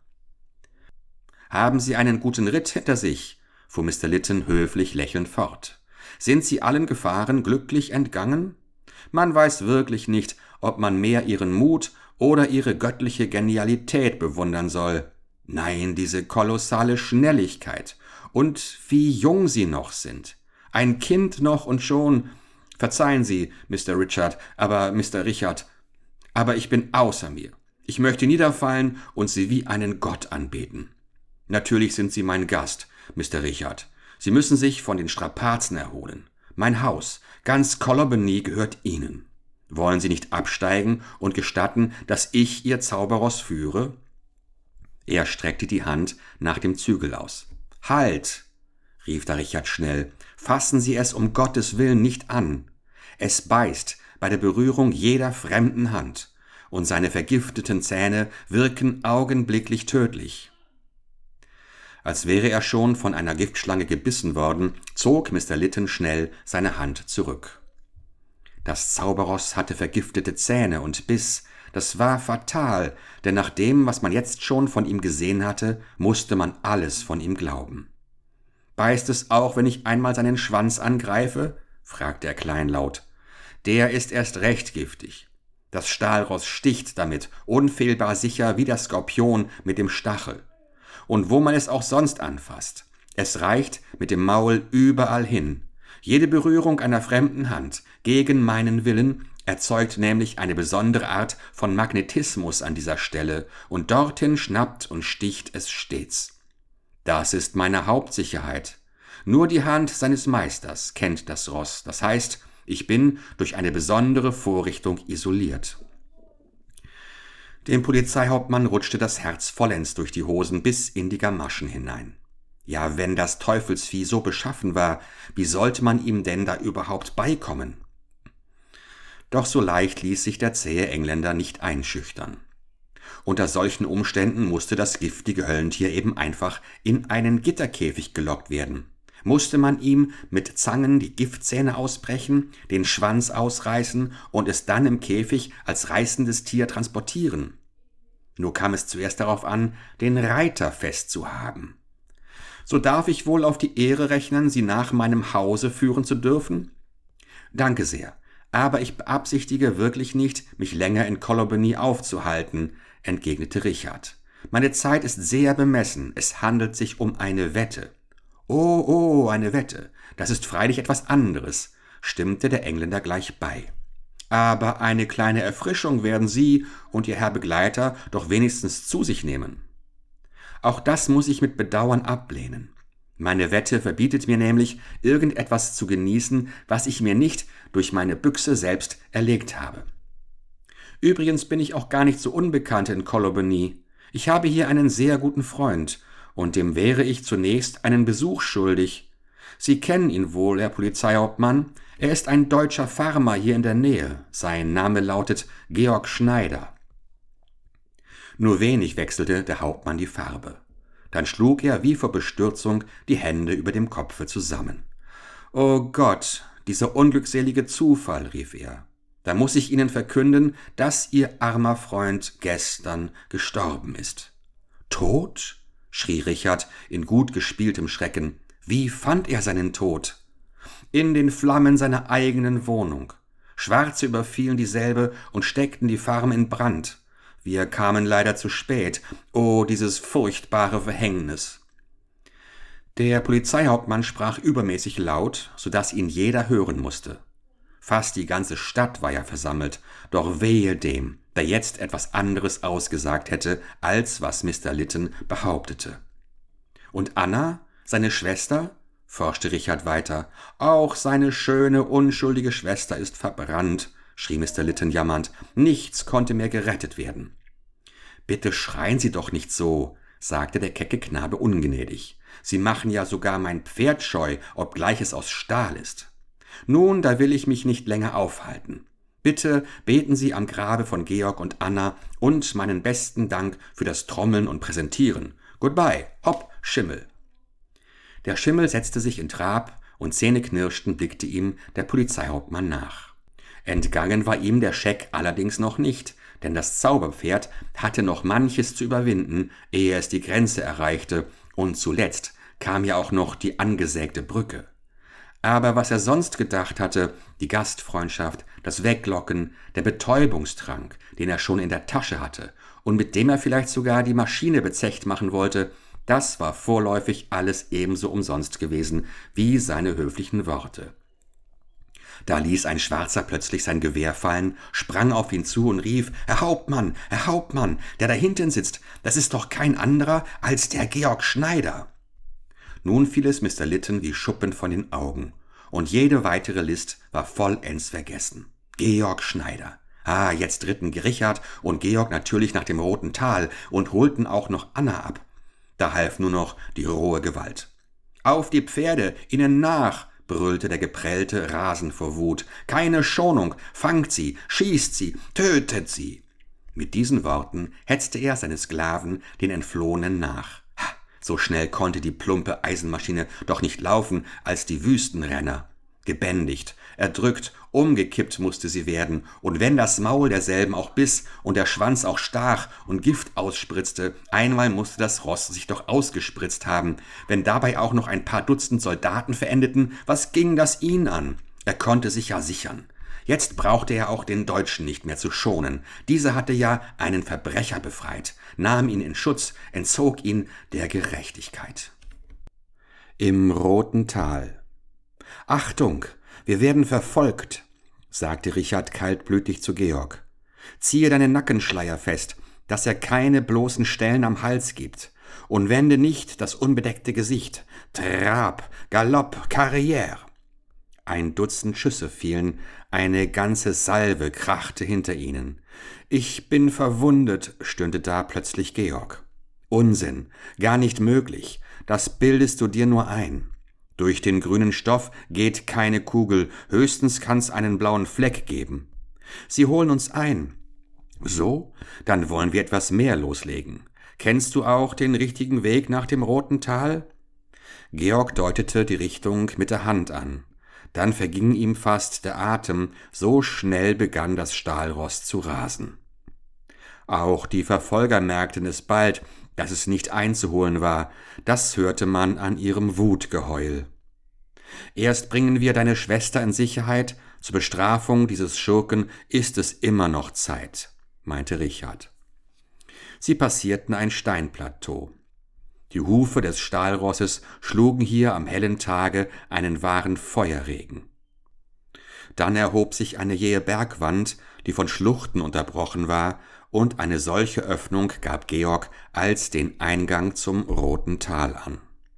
»Haben Sie einen guten Ritt hinter sich?« fuhr Mister Lytton höflich lächelnd fort. »Sind Sie allen Gefahren glücklich entgangen? Man weiß wirklich nicht, ob man mehr Ihren Mut oder Ihre göttliche Genialität bewundern soll. Nein, diese kolossale Schnelligkeit. Und wie jung Sie noch sind. Ein Kind noch und schon. Verzeihen Sie, Mister Richard, aber Mister Richard, Aber ich bin außer mir. Ich möchte niederfallen und Sie wie einen Gott anbeten. Natürlich sind Sie mein Gast, Mister Richard. Sie müssen sich von den Strapazen erholen. Mein Haus, ganz Colobany gehört Ihnen. Wollen Sie nicht absteigen und gestatten, dass ich Ihr Zauberross führe?« Er streckte die Hand nach dem Zügel aus. »Halt!« rief da Richard schnell. »Fassen Sie es um Gottes Willen nicht an. Es beißt bei der Berührung jeder fremden Hand, und seine vergifteten Zähne wirken augenblicklich tödlich.« Als wäre er schon von einer Giftschlange gebissen worden, zog Mister Lytton schnell seine Hand zurück. Das Zauberross hatte vergiftete Zähne und Biss. Das war fatal, denn nach dem, was man jetzt schon von ihm gesehen hatte, musste man alles von ihm glauben. »Beißt es auch, wenn ich einmal seinen Schwanz angreife?« fragte er kleinlaut. »Der ist erst recht giftig. Das Stahlross sticht damit, unfehlbar sicher wie der Skorpion mit dem Stachel. Und wo man es auch sonst anfasst. Es reicht mit dem Maul überall hin. Jede Berührung einer fremden Hand gegen meinen Willen erzeugt nämlich eine besondere Art von Magnetismus an dieser Stelle, und dorthin schnappt und sticht es stets. Das ist meine Hauptsicherheit. Nur die Hand seines Meisters kennt das Ross, das heißt, ich bin durch eine besondere Vorrichtung isoliert.« Dem Polizeihauptmann rutschte das Herz vollends durch die Hosen bis in die Gamaschen hinein. Ja, wenn das Teufelsvieh so beschaffen war, wie sollte man ihm denn da überhaupt beikommen? Doch so leicht ließ sich der zähe Engländer nicht einschüchtern. Unter solchen Umständen musste das giftige Höllentier eben einfach in einen Gitterkäfig gelockt werden. Musste man ihm mit Zangen die Giftzähne ausbrechen, den Schwanz ausreißen und es dann im Käfig als reißendes Tier transportieren. Nur kam es zuerst darauf an, den Reiter festzuhaben. »So darf ich wohl auf die Ehre rechnen, Sie nach meinem Hause führen zu dürfen?« »Danke sehr, aber ich beabsichtige wirklich nicht, mich länger in Colobany aufzuhalten«, entgegnete Richard. »Meine Zeit ist sehr bemessen, es handelt sich um eine Wette.« »Oh, oh, eine Wette, das ist freilich etwas anderes«, stimmte der Engländer gleich bei. »Aber eine kleine Erfrischung werden Sie und Ihr Herr Begleiter doch wenigstens zu sich nehmen.« »Auch das muss ich mit Bedauern ablehnen. Meine Wette verbietet mir nämlich, irgendetwas zu genießen, was ich mir nicht durch meine Büchse selbst erlegt habe. Übrigens bin ich auch gar nicht so unbekannt in Colobany. Ich habe hier einen sehr guten Freund, und dem wäre ich zunächst einen Besuch schuldig. Sie kennen ihn wohl, Herr Polizeihauptmann. Er ist ein deutscher Farmer hier in der Nähe. Sein Name lautet Georg Schneider.« Nur wenig wechselte der Hauptmann die Farbe. Dann schlug er wie vor Bestürzung die Hände über dem Kopfe zusammen. »Oh Gott, dieser unglückselige Zufall«, rief er. »Da muss ich Ihnen verkünden, dass Ihr armer Freund gestern gestorben ist.« »Tot?« schrie Richard in gut gespieltem Schrecken. »Wie fand er seinen Tod?« »In den Flammen seiner eigenen Wohnung. Schwarze überfielen dieselbe und steckten die Farm in Brand. Wir kamen leider zu spät. Oh, dieses furchtbare Verhängnis!« Der Polizeihauptmann sprach übermäßig laut, so daß ihn jeder hören musste. Fast die ganze Stadt war ja versammelt, doch wehe dem, der jetzt etwas anderes ausgesagt hätte, als was Mister Lytton behauptete. »Und Anna, seine Schwester?« forschte Richard weiter. »Auch seine schöne, unschuldige Schwester ist verbrannt«, schrie Mister Lytton jammernd. »Nichts konnte mehr gerettet werden.« »Bitte schreien Sie doch nicht so«, sagte der kecke Knabe ungnädig. »Sie machen ja sogar mein Pferd scheu, obgleich es aus Stahl ist. Nun, da will ich mich nicht länger aufhalten. Bitte beten Sie am Grabe von Georg und Anna und meinen besten Dank für das Trommeln und Präsentieren. Goodbye, hopp, Schimmel.« Der Schimmel setzte sich in Trab, und zähneknirschend blickte ihm der Polizeihauptmann nach. Entgangen war ihm der Scheck allerdings noch nicht, denn das Zauberpferd hatte noch manches zu überwinden, ehe es die Grenze erreichte, und zuletzt kam ja auch noch die angesägte Brücke. Aber was er sonst gedacht hatte, die Gastfreundschaft, das Weglocken, der Betäubungstrank, den er schon in der Tasche hatte und mit dem er vielleicht sogar die Maschine bezecht machen wollte, das war vorläufig alles ebenso umsonst gewesen wie seine höflichen Worte. Da ließ ein Schwarzer plötzlich sein Gewehr fallen, sprang auf ihn zu und rief: »Herr Hauptmann, Herr Hauptmann, der da hinten sitzt, das ist doch kein anderer als der Georg Schneider!« Nun fiel es Mister Lytton wie Schuppen von den Augen, und jede weitere List war vollends vergessen. Georg Schneider. Ah, jetzt ritten Richard und Georg natürlich nach dem Roten Tal und holten auch noch Anna ab. Da half nur noch die rohe Gewalt. »Auf die Pferde, ihnen nach!« brüllte der Geprellte rasend vor Wut. »Keine Schonung, fangt sie, schießt sie, tötet sie!« Mit diesen Worten hetzte er seine Sklaven den Entflohenen nach. Ha, so schnell konnte die plumpe Eisenmaschine doch nicht laufen als die Wüstenrenner. Gebändigt, erdrückt, umgekippt musste sie werden, und wenn das Maul derselben auch biss und der Schwanz auch stach und Gift ausspritzte, einmal musste das Ross sich doch ausgespritzt haben. Wenn dabei auch noch ein paar Dutzend Soldaten verendeten, was ging das ihn an? Er konnte sich ja sichern. Jetzt brauchte er auch den Deutschen nicht mehr zu schonen. Dieser hatte ja einen Verbrecher befreit, nahm ihn in Schutz, entzog ihn der Gerechtigkeit. Im Roten Tal. »Achtung, wir werden verfolgt«, sagte Richard kaltblütig zu Georg. »Ziehe deinen Nackenschleier fest, dass er keine bloßen Stellen am Hals gibt, und wende nicht das unbedeckte Gesicht. Trab, Galopp, Karriere!« Ein Dutzend Schüsse fielen, eine ganze Salve krachte hinter ihnen. »Ich bin verwundet«, stöhnte da plötzlich Georg. »Unsinn, gar nicht möglich, das bildest du dir nur ein. Durch den grünen Stoff geht keine Kugel, höchstens kann's einen blauen Fleck geben. Sie holen uns ein. So, dann wollen wir etwas mehr loslegen. Kennst du auch den richtigen Weg nach dem Roten Tal?« Georg deutete die Richtung mit der Hand an. Dann verging ihm fast der Atem, so schnell begann das Stahlross zu rasen. Auch die Verfolger merkten es bald, dass es nicht einzuholen war, das hörte man an ihrem Wutgeheul. »Erst bringen wir deine Schwester in Sicherheit, zur Bestrafung dieses Schurken ist es immer noch Zeit«, meinte Richard. Sie passierten ein Steinplateau. Die Hufe des Stahlrosses schlugen hier am hellen Tage einen wahren Feuerregen. Dann erhob sich eine jähe Bergwand, die von Schluchten unterbrochen war, und eine solche Öffnung gab Georg als den Eingang zum Roten Tal an.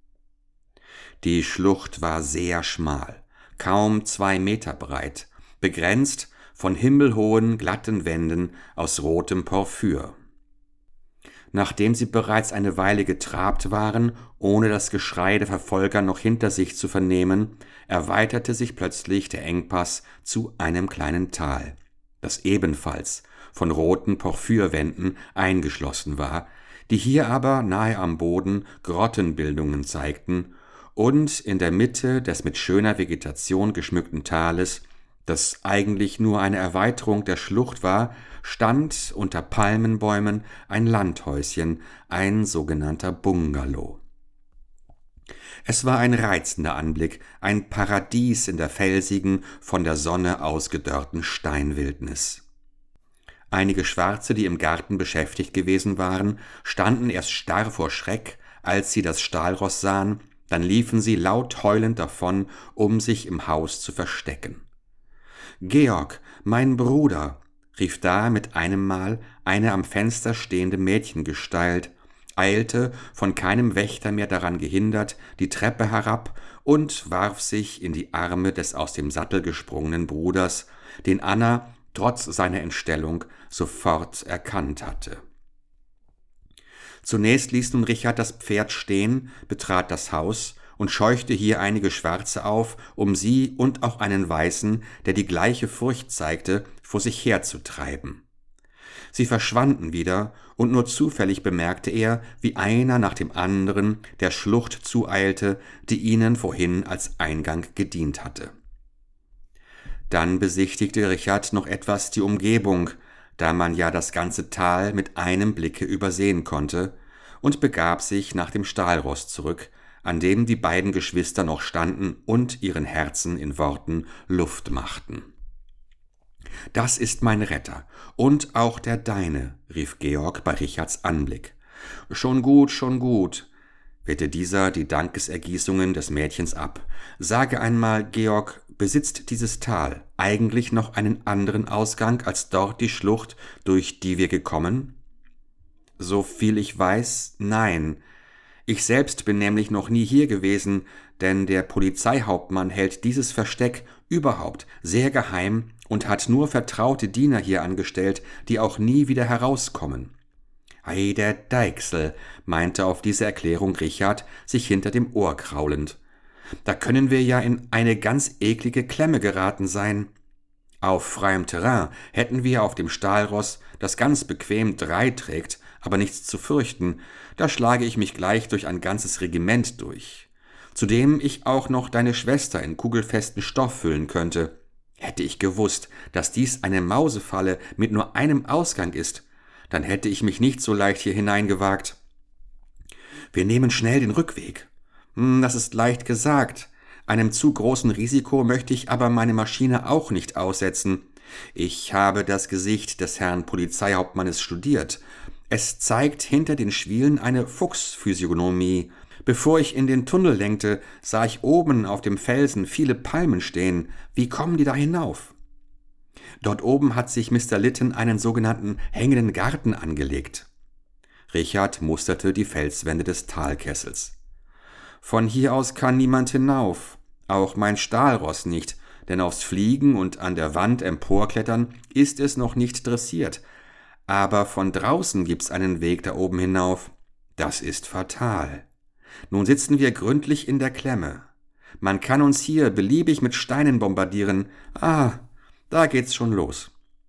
Die Schlucht war sehr schmal, kaum zwei Meter breit, begrenzt von himmelhohen, glatten Wänden aus rotem Porphyr. Nachdem sie bereits eine Weile getrabt waren, ohne das Geschrei der Verfolger noch hinter sich zu vernehmen, erweiterte sich plötzlich der Engpass zu einem kleinen Tal, das ebenfalls von roten Porphyrwänden eingeschlossen war, die hier aber nahe am Boden Grottenbildungen zeigten, und in der Mitte des mit schöner Vegetation geschmückten Tales, das eigentlich nur eine Erweiterung der Schlucht war, stand unter Palmenbäumen ein Landhäuschen, ein sogenannter Bungalow. Es war ein reizender Anblick, ein Paradies in der felsigen, von der Sonne ausgedörrten Steinwildnis. Einige Schwarze, die im Garten beschäftigt gewesen waren, standen erst starr vor Schreck, als sie das Stahlross sahen, dann liefen sie laut heulend davon, um sich im Haus zu verstecken. »Georg, mein Bruder«, rief da mit einem Mal eine am Fenster stehende Mädchengestalt, eilte, von keinem Wächter mehr daran gehindert, die Treppe herab und warf sich in die Arme des aus dem Sattel gesprungenen Bruders, den Anna trotz seiner Entstellung sofort erkannt hatte. Zunächst ließ nun Richard das Pferd stehen, betrat das Haus und scheuchte hier einige Schwarze auf, um sie und auch einen Weißen, der die gleiche Furcht zeigte, vor sich herzutreiben. Sie verschwanden wieder, und nur zufällig bemerkte er, wie einer nach dem anderen der Schlucht zueilte, die ihnen vorhin als Eingang gedient hatte. Dann besichtigte Richard noch etwas die Umgebung, da man ja das ganze Tal mit einem Blicke übersehen konnte, und begab sich nach dem Stahlross zurück, an dem die beiden Geschwister noch standen und ihren Herzen in Worten Luft machten. »Das ist mein Retter, und auch der deine«, rief Georg bei Richards Anblick. »Schon gut, schon gut«, wehrte dieser die Dankesergießungen des Mädchens ab. »Sage einmal, Georg, besitzt dieses Tal eigentlich noch einen anderen Ausgang als dort die Schlucht, durch die wir gekommen? So viel ich weiß, nein. Ich selbst bin nämlich noch nie hier gewesen, denn der Polizeihauptmann hält dieses Versteck überhaupt sehr geheim und hat nur vertraute Diener hier angestellt, die auch nie wieder herauskommen. Ei, der Deichsel, meinte auf diese Erklärung Richard, sich hinter dem Ohr kraulend. Da können wir ja in eine ganz eklige Klemme geraten sein. Auf freiem Terrain hätten wir auf dem Stahlross, das ganz bequem drei trägt, aber nichts zu fürchten, da schlage ich mich gleich durch ein ganzes Regiment durch. Zudem ich auch noch deine Schwester in kugelfesten Stoff füllen könnte. Hätte ich gewusst, dass dies eine Mausefalle mit nur einem Ausgang ist, dann hätte ich mich nicht so leicht hier hineingewagt. Wir nehmen schnell den Rückweg. Hm, das ist leicht gesagt. Einem zu großen Risiko möchte ich aber meine Maschine auch nicht aussetzen. Ich habe das Gesicht des Herrn Polizeihauptmannes studiert. Es zeigt hinter den Schwielen eine Fuchsphysiognomie. Bevor ich in den Tunnel lenkte, sah ich oben auf dem Felsen viele Palmen stehen. Wie kommen die da hinauf? Dort oben hat sich Mister Lytton einen sogenannten hängenden Garten angelegt. Richard musterte die Felswände des Talkessels. Von hier aus kann niemand hinauf, auch mein Stahlross nicht, denn aufs Fliegen und an der Wand emporklettern ist es noch nicht dressiert. Aber von draußen gibt's einen Weg da oben hinauf. Das ist fatal. Nun sitzen wir gründlich in der Klemme. Man kann uns hier beliebig mit Steinen bombardieren. Ah, da geht's schon los.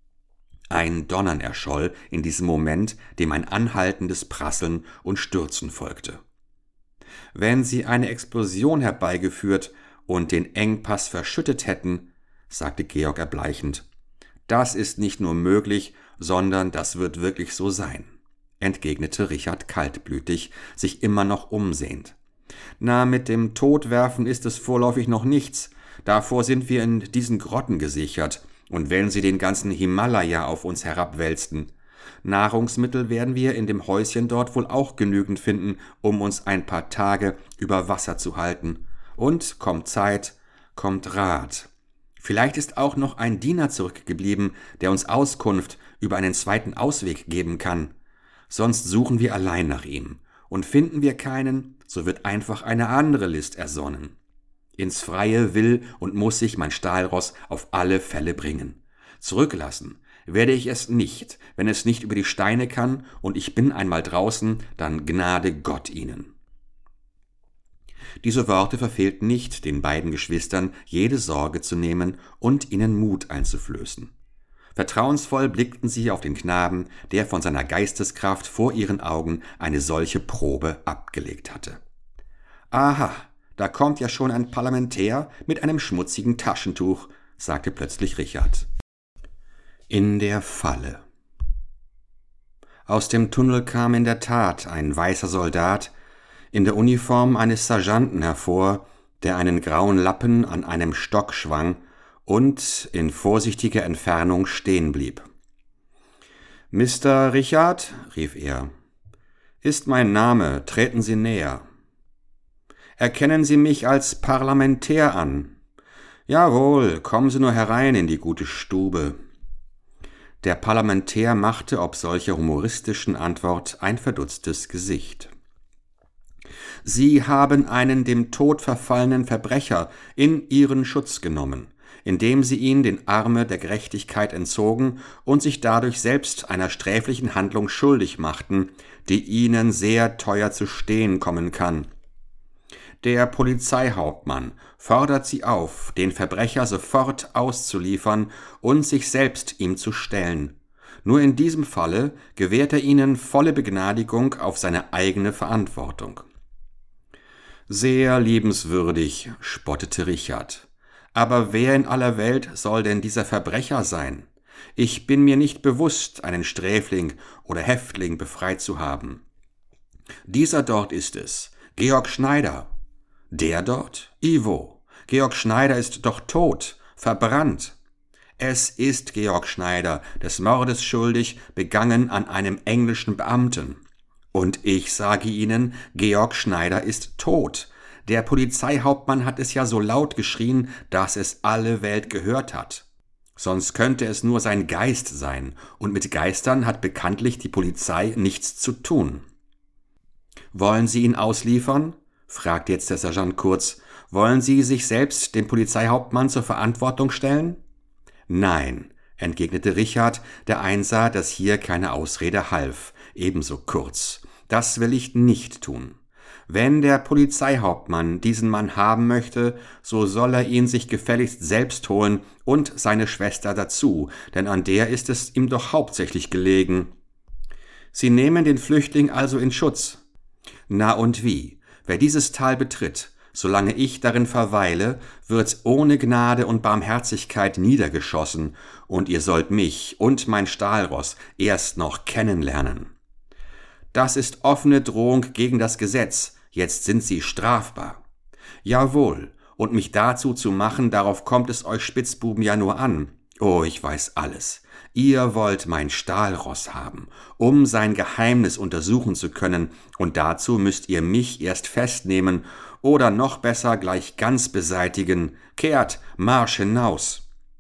Ein Donnern erscholl in diesem Moment, dem ein anhaltendes Prasseln und Stürzen folgte. Wenn sie eine Explosion herbeigeführt und den Engpass verschüttet hätten, sagte Georg erbleichend, das ist nicht nur möglich, sondern das wird wirklich so sein, entgegnete Richard kaltblütig, sich immer noch umsehend. Na, mit dem Todwerfen ist es vorläufig noch nichts, davor sind wir in diesen Grotten gesichert, und wenn sie den ganzen Himalaya auf uns herabwälzten, Nahrungsmittel werden wir in dem Häuschen dort wohl auch genügend finden, um uns ein paar Tage über Wasser zu halten. Und kommt Zeit, kommt Rat. Vielleicht ist auch noch ein Diener zurückgeblieben, der uns Auskunft über einen zweiten Ausweg geben kann. Sonst suchen wir allein nach ihm. Und finden wir keinen, so wird einfach eine andere List ersonnen. Ins Freie will und muss sich mein Stahlross auf alle Fälle bringen. Zurücklassen werde ich es nicht, wenn es nicht über die Steine kann, und ich bin einmal draußen, dann gnade Gott ihnen. Diese Worte verfehlten nicht, den beiden Geschwistern jede Sorge zu nehmen und ihnen Mut einzuflößen. Vertrauensvoll blickten sie auf den Knaben, der von seiner Geisteskraft vor ihren Augen eine solche Probe abgelegt hatte. »Aha, da kommt ja schon ein Parlamentär mit einem schmutzigen Taschentuch«, sagte plötzlich Richard. In der Falle. Aus dem Tunnel kam in der Tat ein weißer Soldat in der Uniform eines Sergeanten hervor, der einen grauen Lappen an einem Stock schwang und in vorsichtiger Entfernung stehen blieb. »Mister Richard«, rief er, »ist mein Name, treten Sie näher. Erkennen Sie mich als Parlamentär an? Jawohl, kommen Sie nur herein in die gute Stube.« Der Parlamentär machte ob solcher humoristischen Antwort ein verdutztes Gesicht. »Sie haben einen dem Tod verfallenen Verbrecher in Ihren Schutz genommen, indem Sie ihn den Arme der Gerechtigkeit entzogen und sich dadurch selbst einer sträflichen Handlung schuldig machten, die Ihnen sehr teuer zu stehen kommen kann. Der Polizeihauptmann fordert Sie auf, den Verbrecher sofort auszuliefern und sich selbst ihm zu stellen. Nur in diesem Falle gewährt er Ihnen volle Begnadigung auf seine eigene Verantwortung.« »Sehr liebenswürdig«, spottete Richard. »Aber wer in aller Welt soll denn dieser Verbrecher sein? Ich bin mir nicht bewusst, einen Sträfling oder Häftling befreit zu haben. Dieser dort ist es, Georg Schneider.« »Der dort? Ivo, Georg Schneider ist doch tot, verbrannt.« »Es ist Georg Schneider, des Mordes schuldig, begangen an einem englischen Beamten. Und ich sage Ihnen, Georg Schneider ist tot. Der Polizeihauptmann hat es ja so laut geschrien, dass es alle Welt gehört hat. Sonst könnte es nur sein Geist sein, und mit Geistern hat bekanntlich die Polizei nichts zu tun. »Wollen Sie ihn ausliefern?« fragte jetzt der Sergeant Kurz. »Wollen Sie sich selbst dem Polizeihauptmann zur Verantwortung stellen?« »Nein«, entgegnete Richard, der einsah, dass hier keine Ausrede half, ebenso Kurz. »Das will ich nicht tun. Wenn der Polizeihauptmann diesen Mann haben möchte, so soll er ihn sich gefälligst selbst holen und seine Schwester dazu, denn an der ist es ihm doch hauptsächlich gelegen.« »Sie nehmen den Flüchtling also in Schutz?« »Na und wie? Wer dieses Tal betritt, solange ich darin verweile, wird ohne Gnade und Barmherzigkeit niedergeschossen, und ihr sollt mich und mein Stahlross erst noch kennenlernen.« »Das ist offene Drohung gegen das Gesetz, jetzt sind Sie strafbar.« »Jawohl, und mich dazu zu machen, darauf kommt es euch Spitzbuben ja nur an. Oh, ich weiß alles. Ihr wollt mein Stahlross haben, um sein Geheimnis untersuchen zu können, und dazu müsst ihr mich erst festnehmen oder noch besser gleich ganz beseitigen. Kehrt, Marsch hinaus!«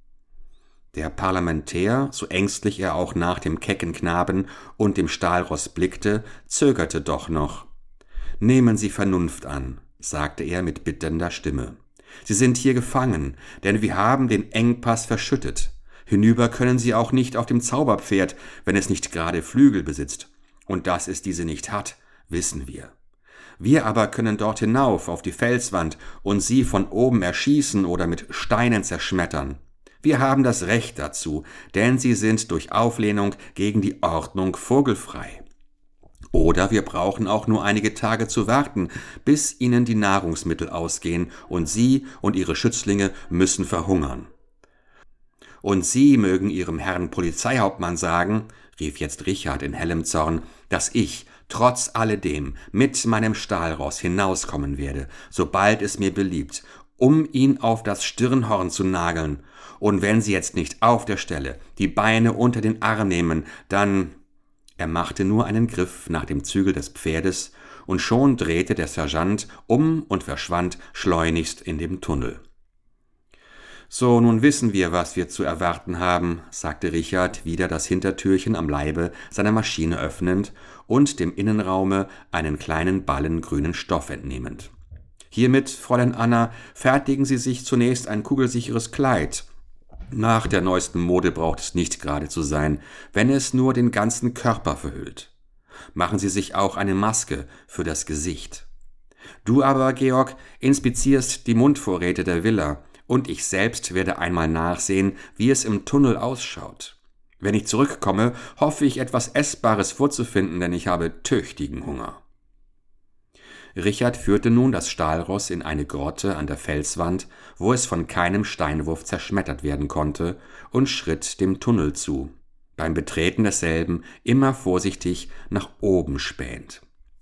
Der Parlamentär, so ängstlich er auch nach dem kecken Knaben und dem Stahlross blickte, zögerte doch noch. »Nehmen Sie Vernunft an«, sagte er mit bittender Stimme. »Sie sind hier gefangen, denn wir haben den Engpass verschüttet. Hinüber können Sie auch nicht auf dem Zauberpferd, wenn es nicht gerade Flügel besitzt. Und dass es diese nicht hat, wissen wir. Wir aber können dort hinauf auf die Felswand und Sie von oben erschießen oder mit Steinen zerschmettern. Wir haben das Recht dazu, denn Sie sind durch Auflehnung gegen die Ordnung vogelfrei. Oder wir brauchen auch nur einige Tage zu warten, bis Ihnen die Nahrungsmittel ausgehen und Sie und Ihre Schützlinge müssen verhungern.« »Und Sie mögen Ihrem Herrn Polizeihauptmann sagen«, rief jetzt Richard in hellem Zorn, »dass ich, trotz alledem, mit meinem Stahlross hinauskommen werde, sobald es mir beliebt, um ihn auf das Stirnhorn zu nageln. Und wenn Sie jetzt nicht auf der Stelle die Beine unter den Arm nehmen, dann...« Er machte nur einen Griff nach dem Zügel des Pferdes, und schon drehte der Sergeant um und verschwand schleunigst in dem Tunnel. »So, nun wissen wir, was wir zu erwarten haben«, sagte Richard, wieder das Hintertürchen am Leibe seiner Maschine öffnend und dem Innenraume einen kleinen Ballen grünen Stoff entnehmend. »Hiermit, Fräulein Anna, fertigen Sie sich zunächst ein kugelsicheres Kleid. Nach der neuesten Mode braucht es nicht gerade zu sein, wenn es nur den ganzen Körper verhüllt. Machen Sie sich auch eine Maske für das Gesicht. Du aber, Georg, inspizierst die Mundvorräte der Villa, und ich selbst werde einmal nachsehen, wie es im Tunnel ausschaut. Wenn ich zurückkomme, hoffe ich, etwas Essbares vorzufinden, denn ich habe tüchtigen Hunger.« Richard führte nun das Stahlross in eine Grotte an der Felswand, wo es von keinem Steinwurf zerschmettert werden konnte, und schritt dem Tunnel zu, beim Betreten desselben immer vorsichtig nach oben spähend.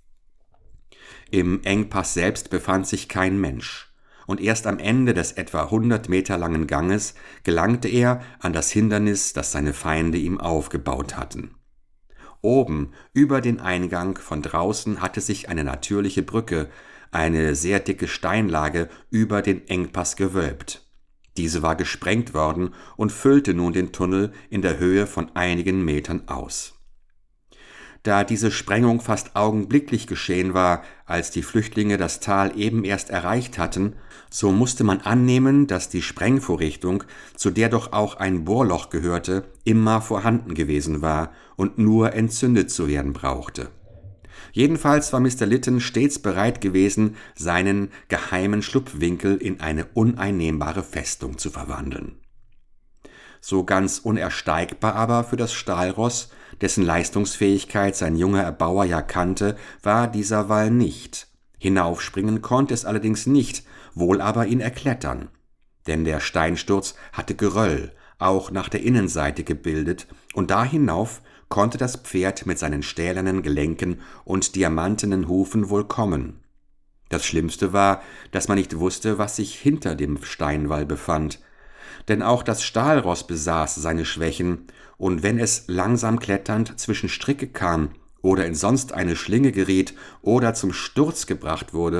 Im Engpass selbst befand sich kein Mensch, und erst am Ende des etwa hundert Meter langen Ganges gelangte er an das Hindernis, das seine Feinde ihm aufgebaut hatten. Oben, über den Eingang von draußen, hatte sich eine natürliche Brücke, eine sehr dicke Steinlage, über den Engpass gewölbt. Diese war gesprengt worden und füllte nun den Tunnel in der Höhe von einigen Metern aus. Da diese Sprengung fast augenblicklich geschehen war, als die Flüchtlinge das Tal eben erst erreicht hatten, so musste man annehmen, dass die Sprengvorrichtung, zu der doch auch ein Bohrloch gehörte, immer vorhanden gewesen war und nur entzündet zu werden brauchte. Jedenfalls war Mister Lytton stets bereit gewesen, seinen geheimen Schlupfwinkel in eine uneinnehmbare Festung zu verwandeln. So ganz unersteigbar aber für das Stahlross, dessen Leistungsfähigkeit sein junger Erbauer ja kannte, war dieser Wall nicht. Hinaufspringen konnte es allerdings nicht, wohl aber ihn erklettern. Denn der Steinsturz hatte Geröll, auch nach der Innenseite gebildet, und da hinauf konnte das Pferd mit seinen stählernen Gelenken und diamantenen Hufen wohl kommen. Das Schlimmste war, dass man nicht wusste, was sich hinter dem Steinwall befand. Denn auch das Stahlross besaß seine Schwächen, und wenn es langsam kletternd zwischen Stricke kam oder in sonst eine Schlinge geriet oder zum Sturz gebracht wurde,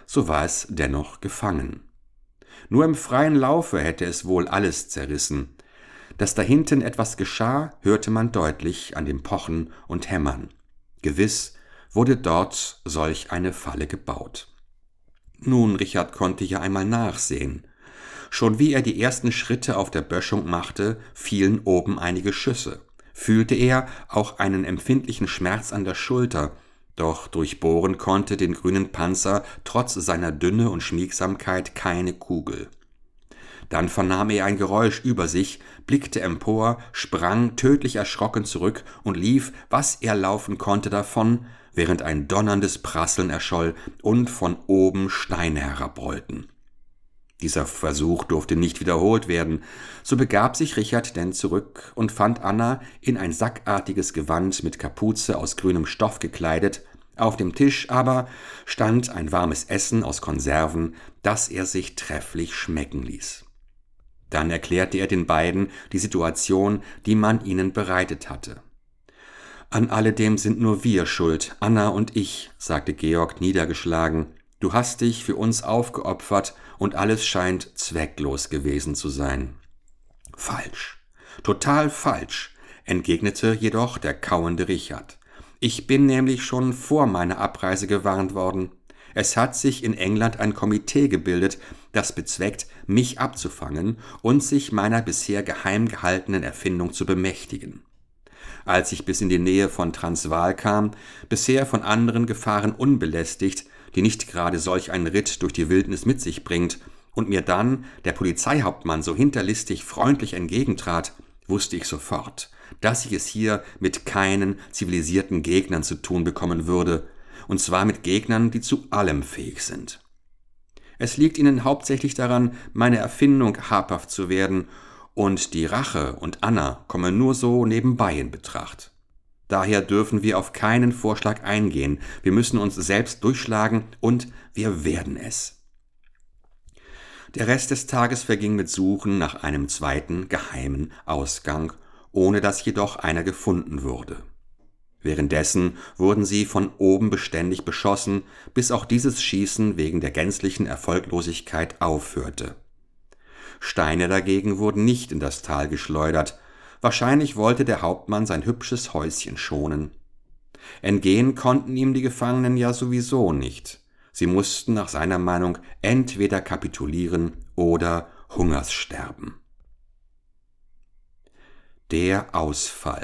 so war es dennoch gefangen. Nur im freien Laufe hätte es wohl alles zerrissen. Dass da hinten etwas geschah, hörte man deutlich an dem Pochen und Hämmern. Gewiss wurde dort solch eine Falle gebaut. Nun, Richard konnte ja einmal nachsehen. Schon wie er die ersten Schritte auf der Böschung machte, fielen oben einige Schüsse. Fühlte er auch einen empfindlichen Schmerz an der Schulter, doch durchbohren konnte den grünen Panzer trotz seiner Dünne und Schmiegsamkeit keine Kugel. Dann vernahm er ein Geräusch über sich, blickte empor, sprang tödlich erschrocken zurück und lief, was er laufen konnte, davon, während ein donnerndes Prasseln erscholl und von oben Steine herabrollten. Dieser Versuch durfte nicht wiederholt werden, so begab sich Richard denn zurück und fand Anna in ein sackartiges Gewand mit Kapuze aus grünem Stoff gekleidet, auf dem Tisch aber stand ein warmes Essen aus Konserven, das er sich trefflich schmecken ließ. Dann erklärte er den beiden die Situation, die man ihnen bereitet hatte. »An alledem sind nur wir schuld, Anna und ich«, sagte Georg niedergeschlagen. »Du hast dich für uns aufgeopfert und alles scheint zwecklos gewesen zu sein.« »Falsch, total falsch«, entgegnete jedoch der kauende Richard. »Ich bin nämlich schon vor meiner Abreise gewarnt worden. Es hat sich in England ein Komitee gebildet, das bezweckt, mich abzufangen und sich meiner bisher geheim gehaltenen Erfindung zu bemächtigen. Als ich bis in die Nähe von Transvaal kam, bisher von anderen Gefahren unbelästigt, die nicht gerade solch einen Ritt durch die Wildnis mit sich bringt, und mir dann der Polizeihauptmann so hinterlistig freundlich entgegentrat, wusste ich sofort, dass ich es hier mit keinen zivilisierten Gegnern zu tun bekommen würde, und zwar mit Gegnern, die zu allem fähig sind. Es liegt ihnen hauptsächlich daran, meine Erfindung habhaft zu werden, und die Rache und Anna kommen nur so nebenbei in Betracht. Daher dürfen wir auf keinen Vorschlag eingehen, wir müssen uns selbst durchschlagen und wir werden es. Der Rest des Tages verging mit Suchen nach einem zweiten geheimen Ausgang, ohne dass jedoch einer gefunden wurde. Währenddessen wurden sie von oben beständig beschossen, bis auch dieses Schießen wegen der gänzlichen Erfolglosigkeit aufhörte. Steine dagegen wurden nicht in das Tal geschleudert, wahrscheinlich wollte der Hauptmann sein hübsches Häuschen schonen. Entgehen konnten ihm die Gefangenen ja sowieso nicht. Sie mussten nach seiner Meinung entweder kapitulieren oder Hungerssterben. Der Ausfall.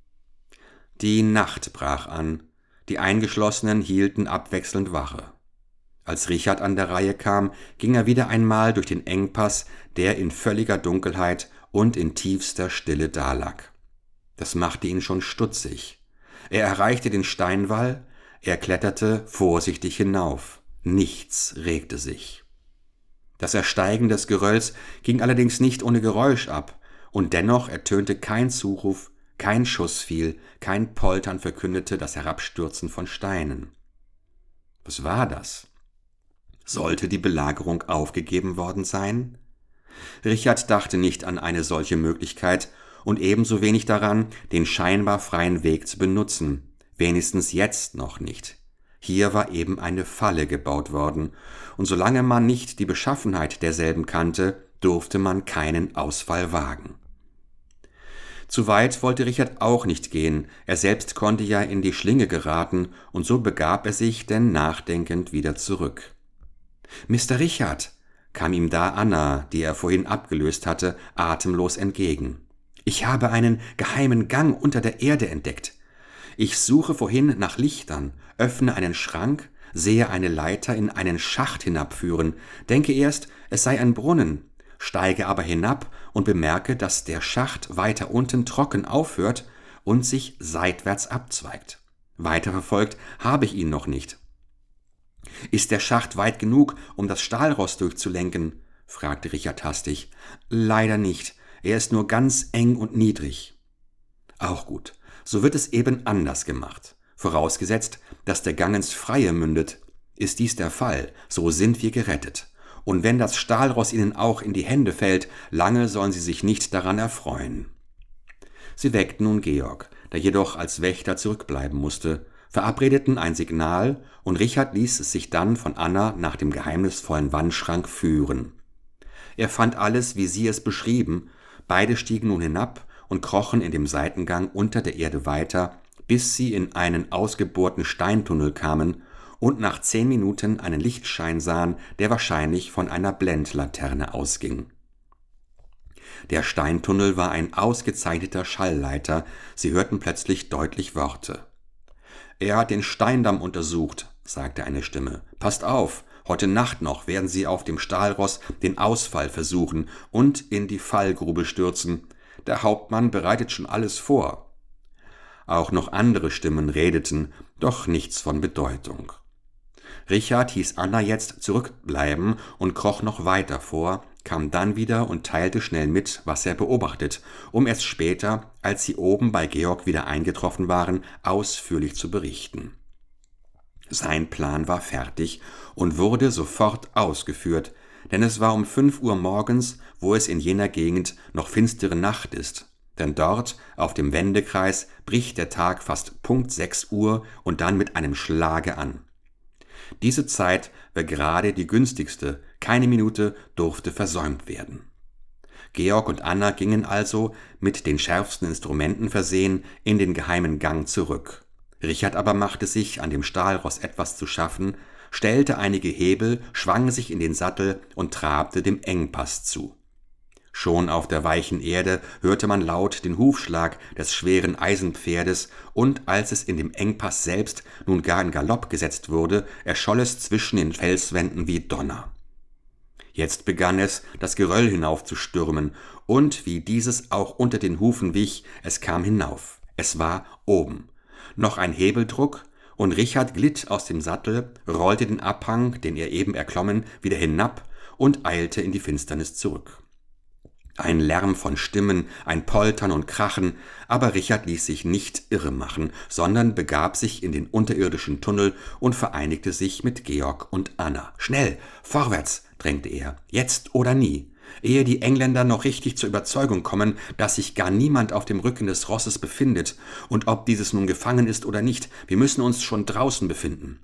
Die Nacht brach an, die Eingeschlossenen hielten abwechselnd Wache. Als Richard an der Reihe kam, ging er wieder einmal durch den Engpass, der in völliger Dunkelheit und in tiefster Stille dalag. Das machte ihn schon stutzig. Er erreichte den Steinwall, er kletterte vorsichtig hinauf. Nichts regte sich. Das Ersteigen des Gerölls ging allerdings nicht ohne Geräusch ab, und dennoch ertönte kein Zuruf, kein Schuss fiel, kein Poltern verkündete das Herabstürzen von Steinen. Was war das? Sollte die Belagerung aufgegeben worden sein? Richard dachte nicht an eine solche Möglichkeit und ebenso wenig daran, den scheinbar freien Weg zu benutzen, wenigstens jetzt noch nicht. Hier war eben eine Falle gebaut worden, und solange man nicht die Beschaffenheit derselben kannte, durfte man keinen Ausfall wagen. Zu weit wollte Richard auch nicht gehen, er selbst konnte ja in die Schlinge geraten, und so begab er sich denn nachdenkend wieder zurück. »Mister Richard«, kam ihm da Anna, die er vorhin abgelöst hatte, atemlos entgegen. »Ich habe einen geheimen Gang unter der Erde entdeckt. Ich suche vorhin nach Lichtern, öffne einen Schrank, sehe eine Leiter in einen Schacht hinabführen, denke erst, es sei ein Brunnen, steige aber hinab und bemerke, dass der Schacht weiter unten trocken aufhört und sich seitwärts abzweigt. Weiter verfolgt habe ich ihn noch nicht.« »Ist der Schacht weit genug, um das Stahlrost durchzulenken?« fragte Richard hastig. »Leider nicht, er ist nur ganz eng und niedrig.« »Auch gut, so wird es eben anders gemacht. Vorausgesetzt, dass der Gang ins Freie mündet. Ist dies der Fall, so sind wir gerettet. Und wenn das Stahlrost ihnen auch in die Hände fällt, lange sollen sie sich nicht daran erfreuen.« Sie weckten nun Georg, der jedoch als Wächter zurückbleiben musste. verabredeten ein Signal, und Richard ließ es sich dann von Anna nach dem geheimnisvollen Wandschrank führen. Er fand alles, wie sie es beschrieben, beide stiegen nun hinab und krochen in dem Seitengang unter der Erde weiter, bis sie in einen ausgebohrten Steintunnel kamen und nach zehn Minuten einen Lichtschein sahen, der wahrscheinlich von einer Blendlaterne ausging. Der Steintunnel war ein ausgezeichneter Schallleiter, sie hörten plötzlich deutlich Worte. »Er hat den Steindamm untersucht«, sagte eine Stimme. »Passt auf, heute Nacht noch werden sie auf dem Stahlross den Ausfall versuchen und in die Fallgrube stürzen. Der Hauptmann bereitet schon alles vor.« Auch noch andere Stimmen redeten, doch nichts von Bedeutung. Richard hieß Anna jetzt zurückbleiben und kroch noch weiter vor, kam dann wieder und teilte schnell mit, was er beobachtet, um erst später, als sie oben bei Georg wieder eingetroffen waren, ausführlich zu berichten. Sein Plan war fertig und wurde sofort ausgeführt, denn es war um fünf Uhr morgens, wo es in jener Gegend noch finstere Nacht ist, denn dort, auf dem Wendekreis, bricht der Tag fast Punkt sechs Uhr und dann mit einem Schlage an. Diese Zeit war gerade die günstigste, keine Minute durfte versäumt werden. Georg und Anna gingen also, mit den schärfsten Instrumenten versehen, in den geheimen Gang zurück. Richard aber machte sich an dem Stahlross etwas zu schaffen, stellte einige Hebel, schwang sich in den Sattel und trabte dem Engpass zu. Schon auf der weichen Erde hörte man laut den Hufschlag des schweren Eisenpferdes, und als es in dem Engpass selbst nun gar in Galopp gesetzt wurde, erscholl es zwischen den Felswänden wie Donner. Jetzt begann es, das Geröll hinaufzustürmen, und wie dieses auch unter den Hufen wich, es kam hinauf. Es war oben. Noch ein Hebeldruck, und Richard glitt aus dem Sattel, rollte den Abhang, den er eben erklommen, wieder hinab und eilte in die Finsternis zurück. Ein Lärm von Stimmen, ein Poltern und Krachen, aber Richard ließ sich nicht irre machen, sondern begab sich in den unterirdischen Tunnel und vereinigte sich mit Georg und Anna. »Schnell, vorwärts«, drängte er, »jetzt oder nie, ehe die Engländer noch richtig zur Überzeugung kommen, dass sich gar niemand auf dem Rücken des Rosses befindet, und ob dieses nun gefangen ist oder nicht, wir müssen uns schon draußen befinden.«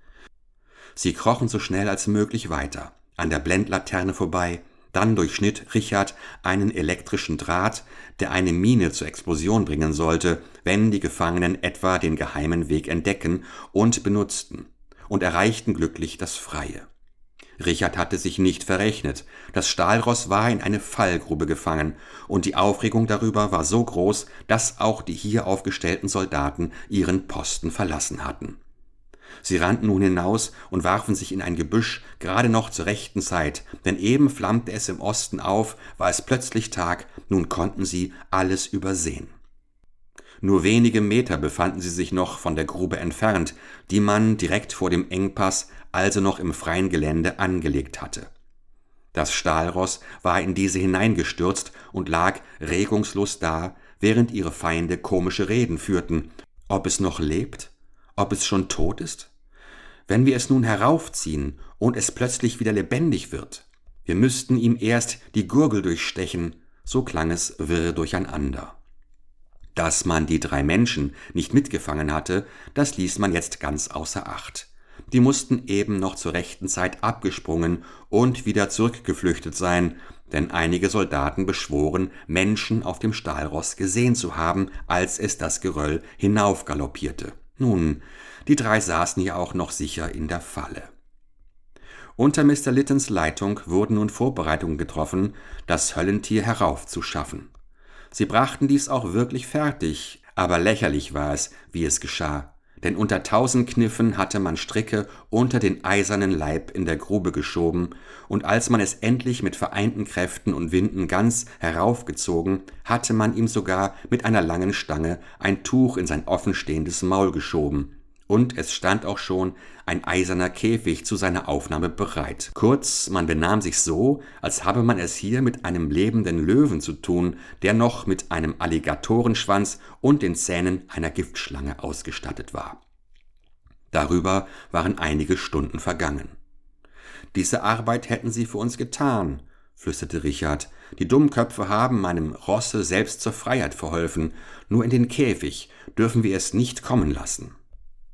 Sie krochen so schnell als möglich weiter, an der Blendlaterne vorbei. Dann durchschnitt Richard einen elektrischen Draht, der eine Mine zur Explosion bringen sollte, wenn die Gefangenen etwa den geheimen Weg entdecken und benutzten, und erreichten glücklich das Freie. Richard hatte sich nicht verrechnet, das Stahlross war in eine Fallgrube gefangen, und die Aufregung darüber war so groß, dass auch die hier aufgestellten Soldaten ihren Posten verlassen hatten. Sie rannten nun hinaus und warfen sich in ein Gebüsch, gerade noch zur rechten Zeit, denn eben flammte es im Osten auf, war es plötzlich Tag, nun konnten sie alles übersehen. Nur wenige Meter befanden sie sich noch von der Grube entfernt, die man direkt vor dem Engpass, also noch im freien Gelände, angelegt hatte. Das Stahlross war in diese hineingestürzt und lag regungslos da, während ihre Feinde komische Reden führten. Ob es noch lebt? Ob es schon tot ist? Wenn wir es nun heraufziehen und es plötzlich wieder lebendig wird, wir müssten ihm erst die Gurgel durchstechen, so klang es wirr durcheinander. Dass man die drei Menschen nicht mitgefangen hatte, das ließ man jetzt ganz außer Acht. Die mussten eben noch zur rechten Zeit abgesprungen und wieder zurückgeflüchtet sein, denn einige Soldaten beschworen, Menschen auf dem Stahlross gesehen zu haben, als es das Geröll hinaufgaloppierte. Nun, die drei saßen ja auch noch sicher in der Falle. Unter Mister Littons Leitung wurden nun Vorbereitungen getroffen, das Höllentier heraufzuschaffen. Sie brachten dies auch wirklich fertig, aber lächerlich war es, wie es geschah, denn unter tausend Kniffen hatte man Stricke unter den eisernen Leib in der Grube geschoben, und als man es endlich mit vereinten Kräften und Winden ganz heraufgezogen, hatte man ihm sogar mit einer langen Stange ein Tuch in sein offenstehendes Maul geschoben, und es stand auch schon ein eiserner Käfig zu seiner Aufnahme bereit. Kurz, man benahm sich so, als habe man es hier mit einem lebenden Löwen zu tun, der noch mit einem Alligatorenschwanz und den Zähnen einer Giftschlange ausgestattet war. Darüber waren einige Stunden vergangen. »Diese Arbeit hätten sie für uns getan«, flüsterte Richard. »Die Dummköpfe haben meinem Rosse selbst zur Freiheit verholfen. Nur in den Käfig dürfen wir es nicht kommen lassen.«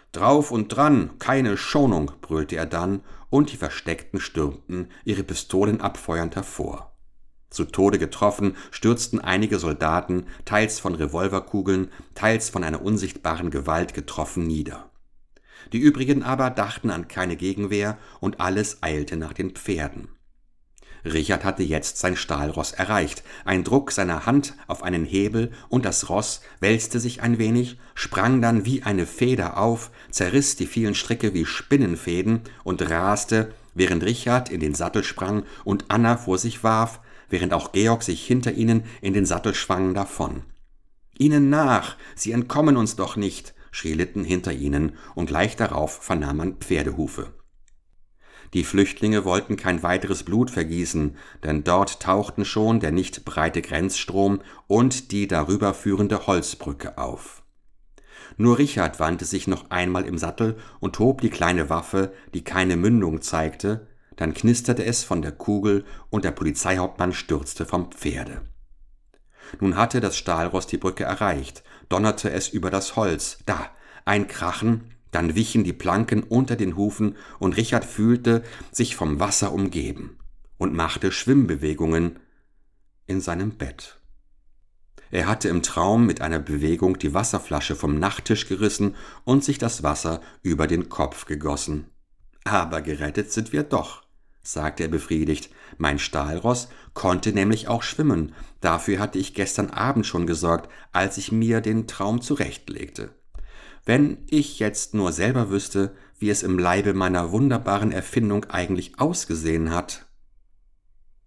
»Drauf und dran, keine Schonung«, brüllte er dann, und die Versteckten stürmten, ihre Pistolen abfeuernd hervor. Zu Tode getroffen stürzten einige Soldaten, teils von Revolverkugeln, teils von einer unsichtbaren Gewalt getroffen, nieder. Die übrigen aber dachten an keine Gegenwehr, und alles eilte nach den Pferden. Richard hatte jetzt sein Stahlross erreicht. Ein Druck seiner Hand auf einen Hebel, und das Ross wälzte sich ein wenig, sprang dann wie eine Feder auf, zerriss die vielen Stricke wie Spinnenfäden und raste, während Richard in den Sattel sprang und Anna vor sich warf, während auch Georg sich hinter ihnen in den Sattel schwang, davon. »Ihnen nach! Sie entkommen uns doch nicht!« schrie Litten hinter ihnen, und gleich darauf vernahm man Pferdehufe. Die Flüchtlinge wollten kein weiteres Blut vergießen, denn dort tauchten schon der nicht breite Grenzstrom und die darüber führende Holzbrücke auf. Nur Richard wandte sich noch einmal im Sattel und hob die kleine Waffe, die keine Mündung zeigte, dann knisterte es von der Kugel, und der Polizeihauptmann stürzte vom Pferde. Nun hatte das Stahlross die Brücke erreicht, donnerte es über das Holz, da, ein Krachen, dann wichen die Planken unter den Hufen, und Richard fühlte sich vom Wasser umgeben und machte Schwimmbewegungen in seinem Bett. Er hatte im Traum mit einer Bewegung die Wasserflasche vom Nachttisch gerissen und sich das Wasser über den Kopf gegossen. »Aber gerettet sind wir doch«, sagte er befriedigt. »Mein Stahlross konnte nämlich auch schwimmen. Dafür hatte ich gestern Abend schon gesorgt, als ich mir den Traum zurechtlegte. Wenn ich jetzt nur selber wüsste, wie es im Leibe meiner wunderbaren Erfindung eigentlich ausgesehen hat.«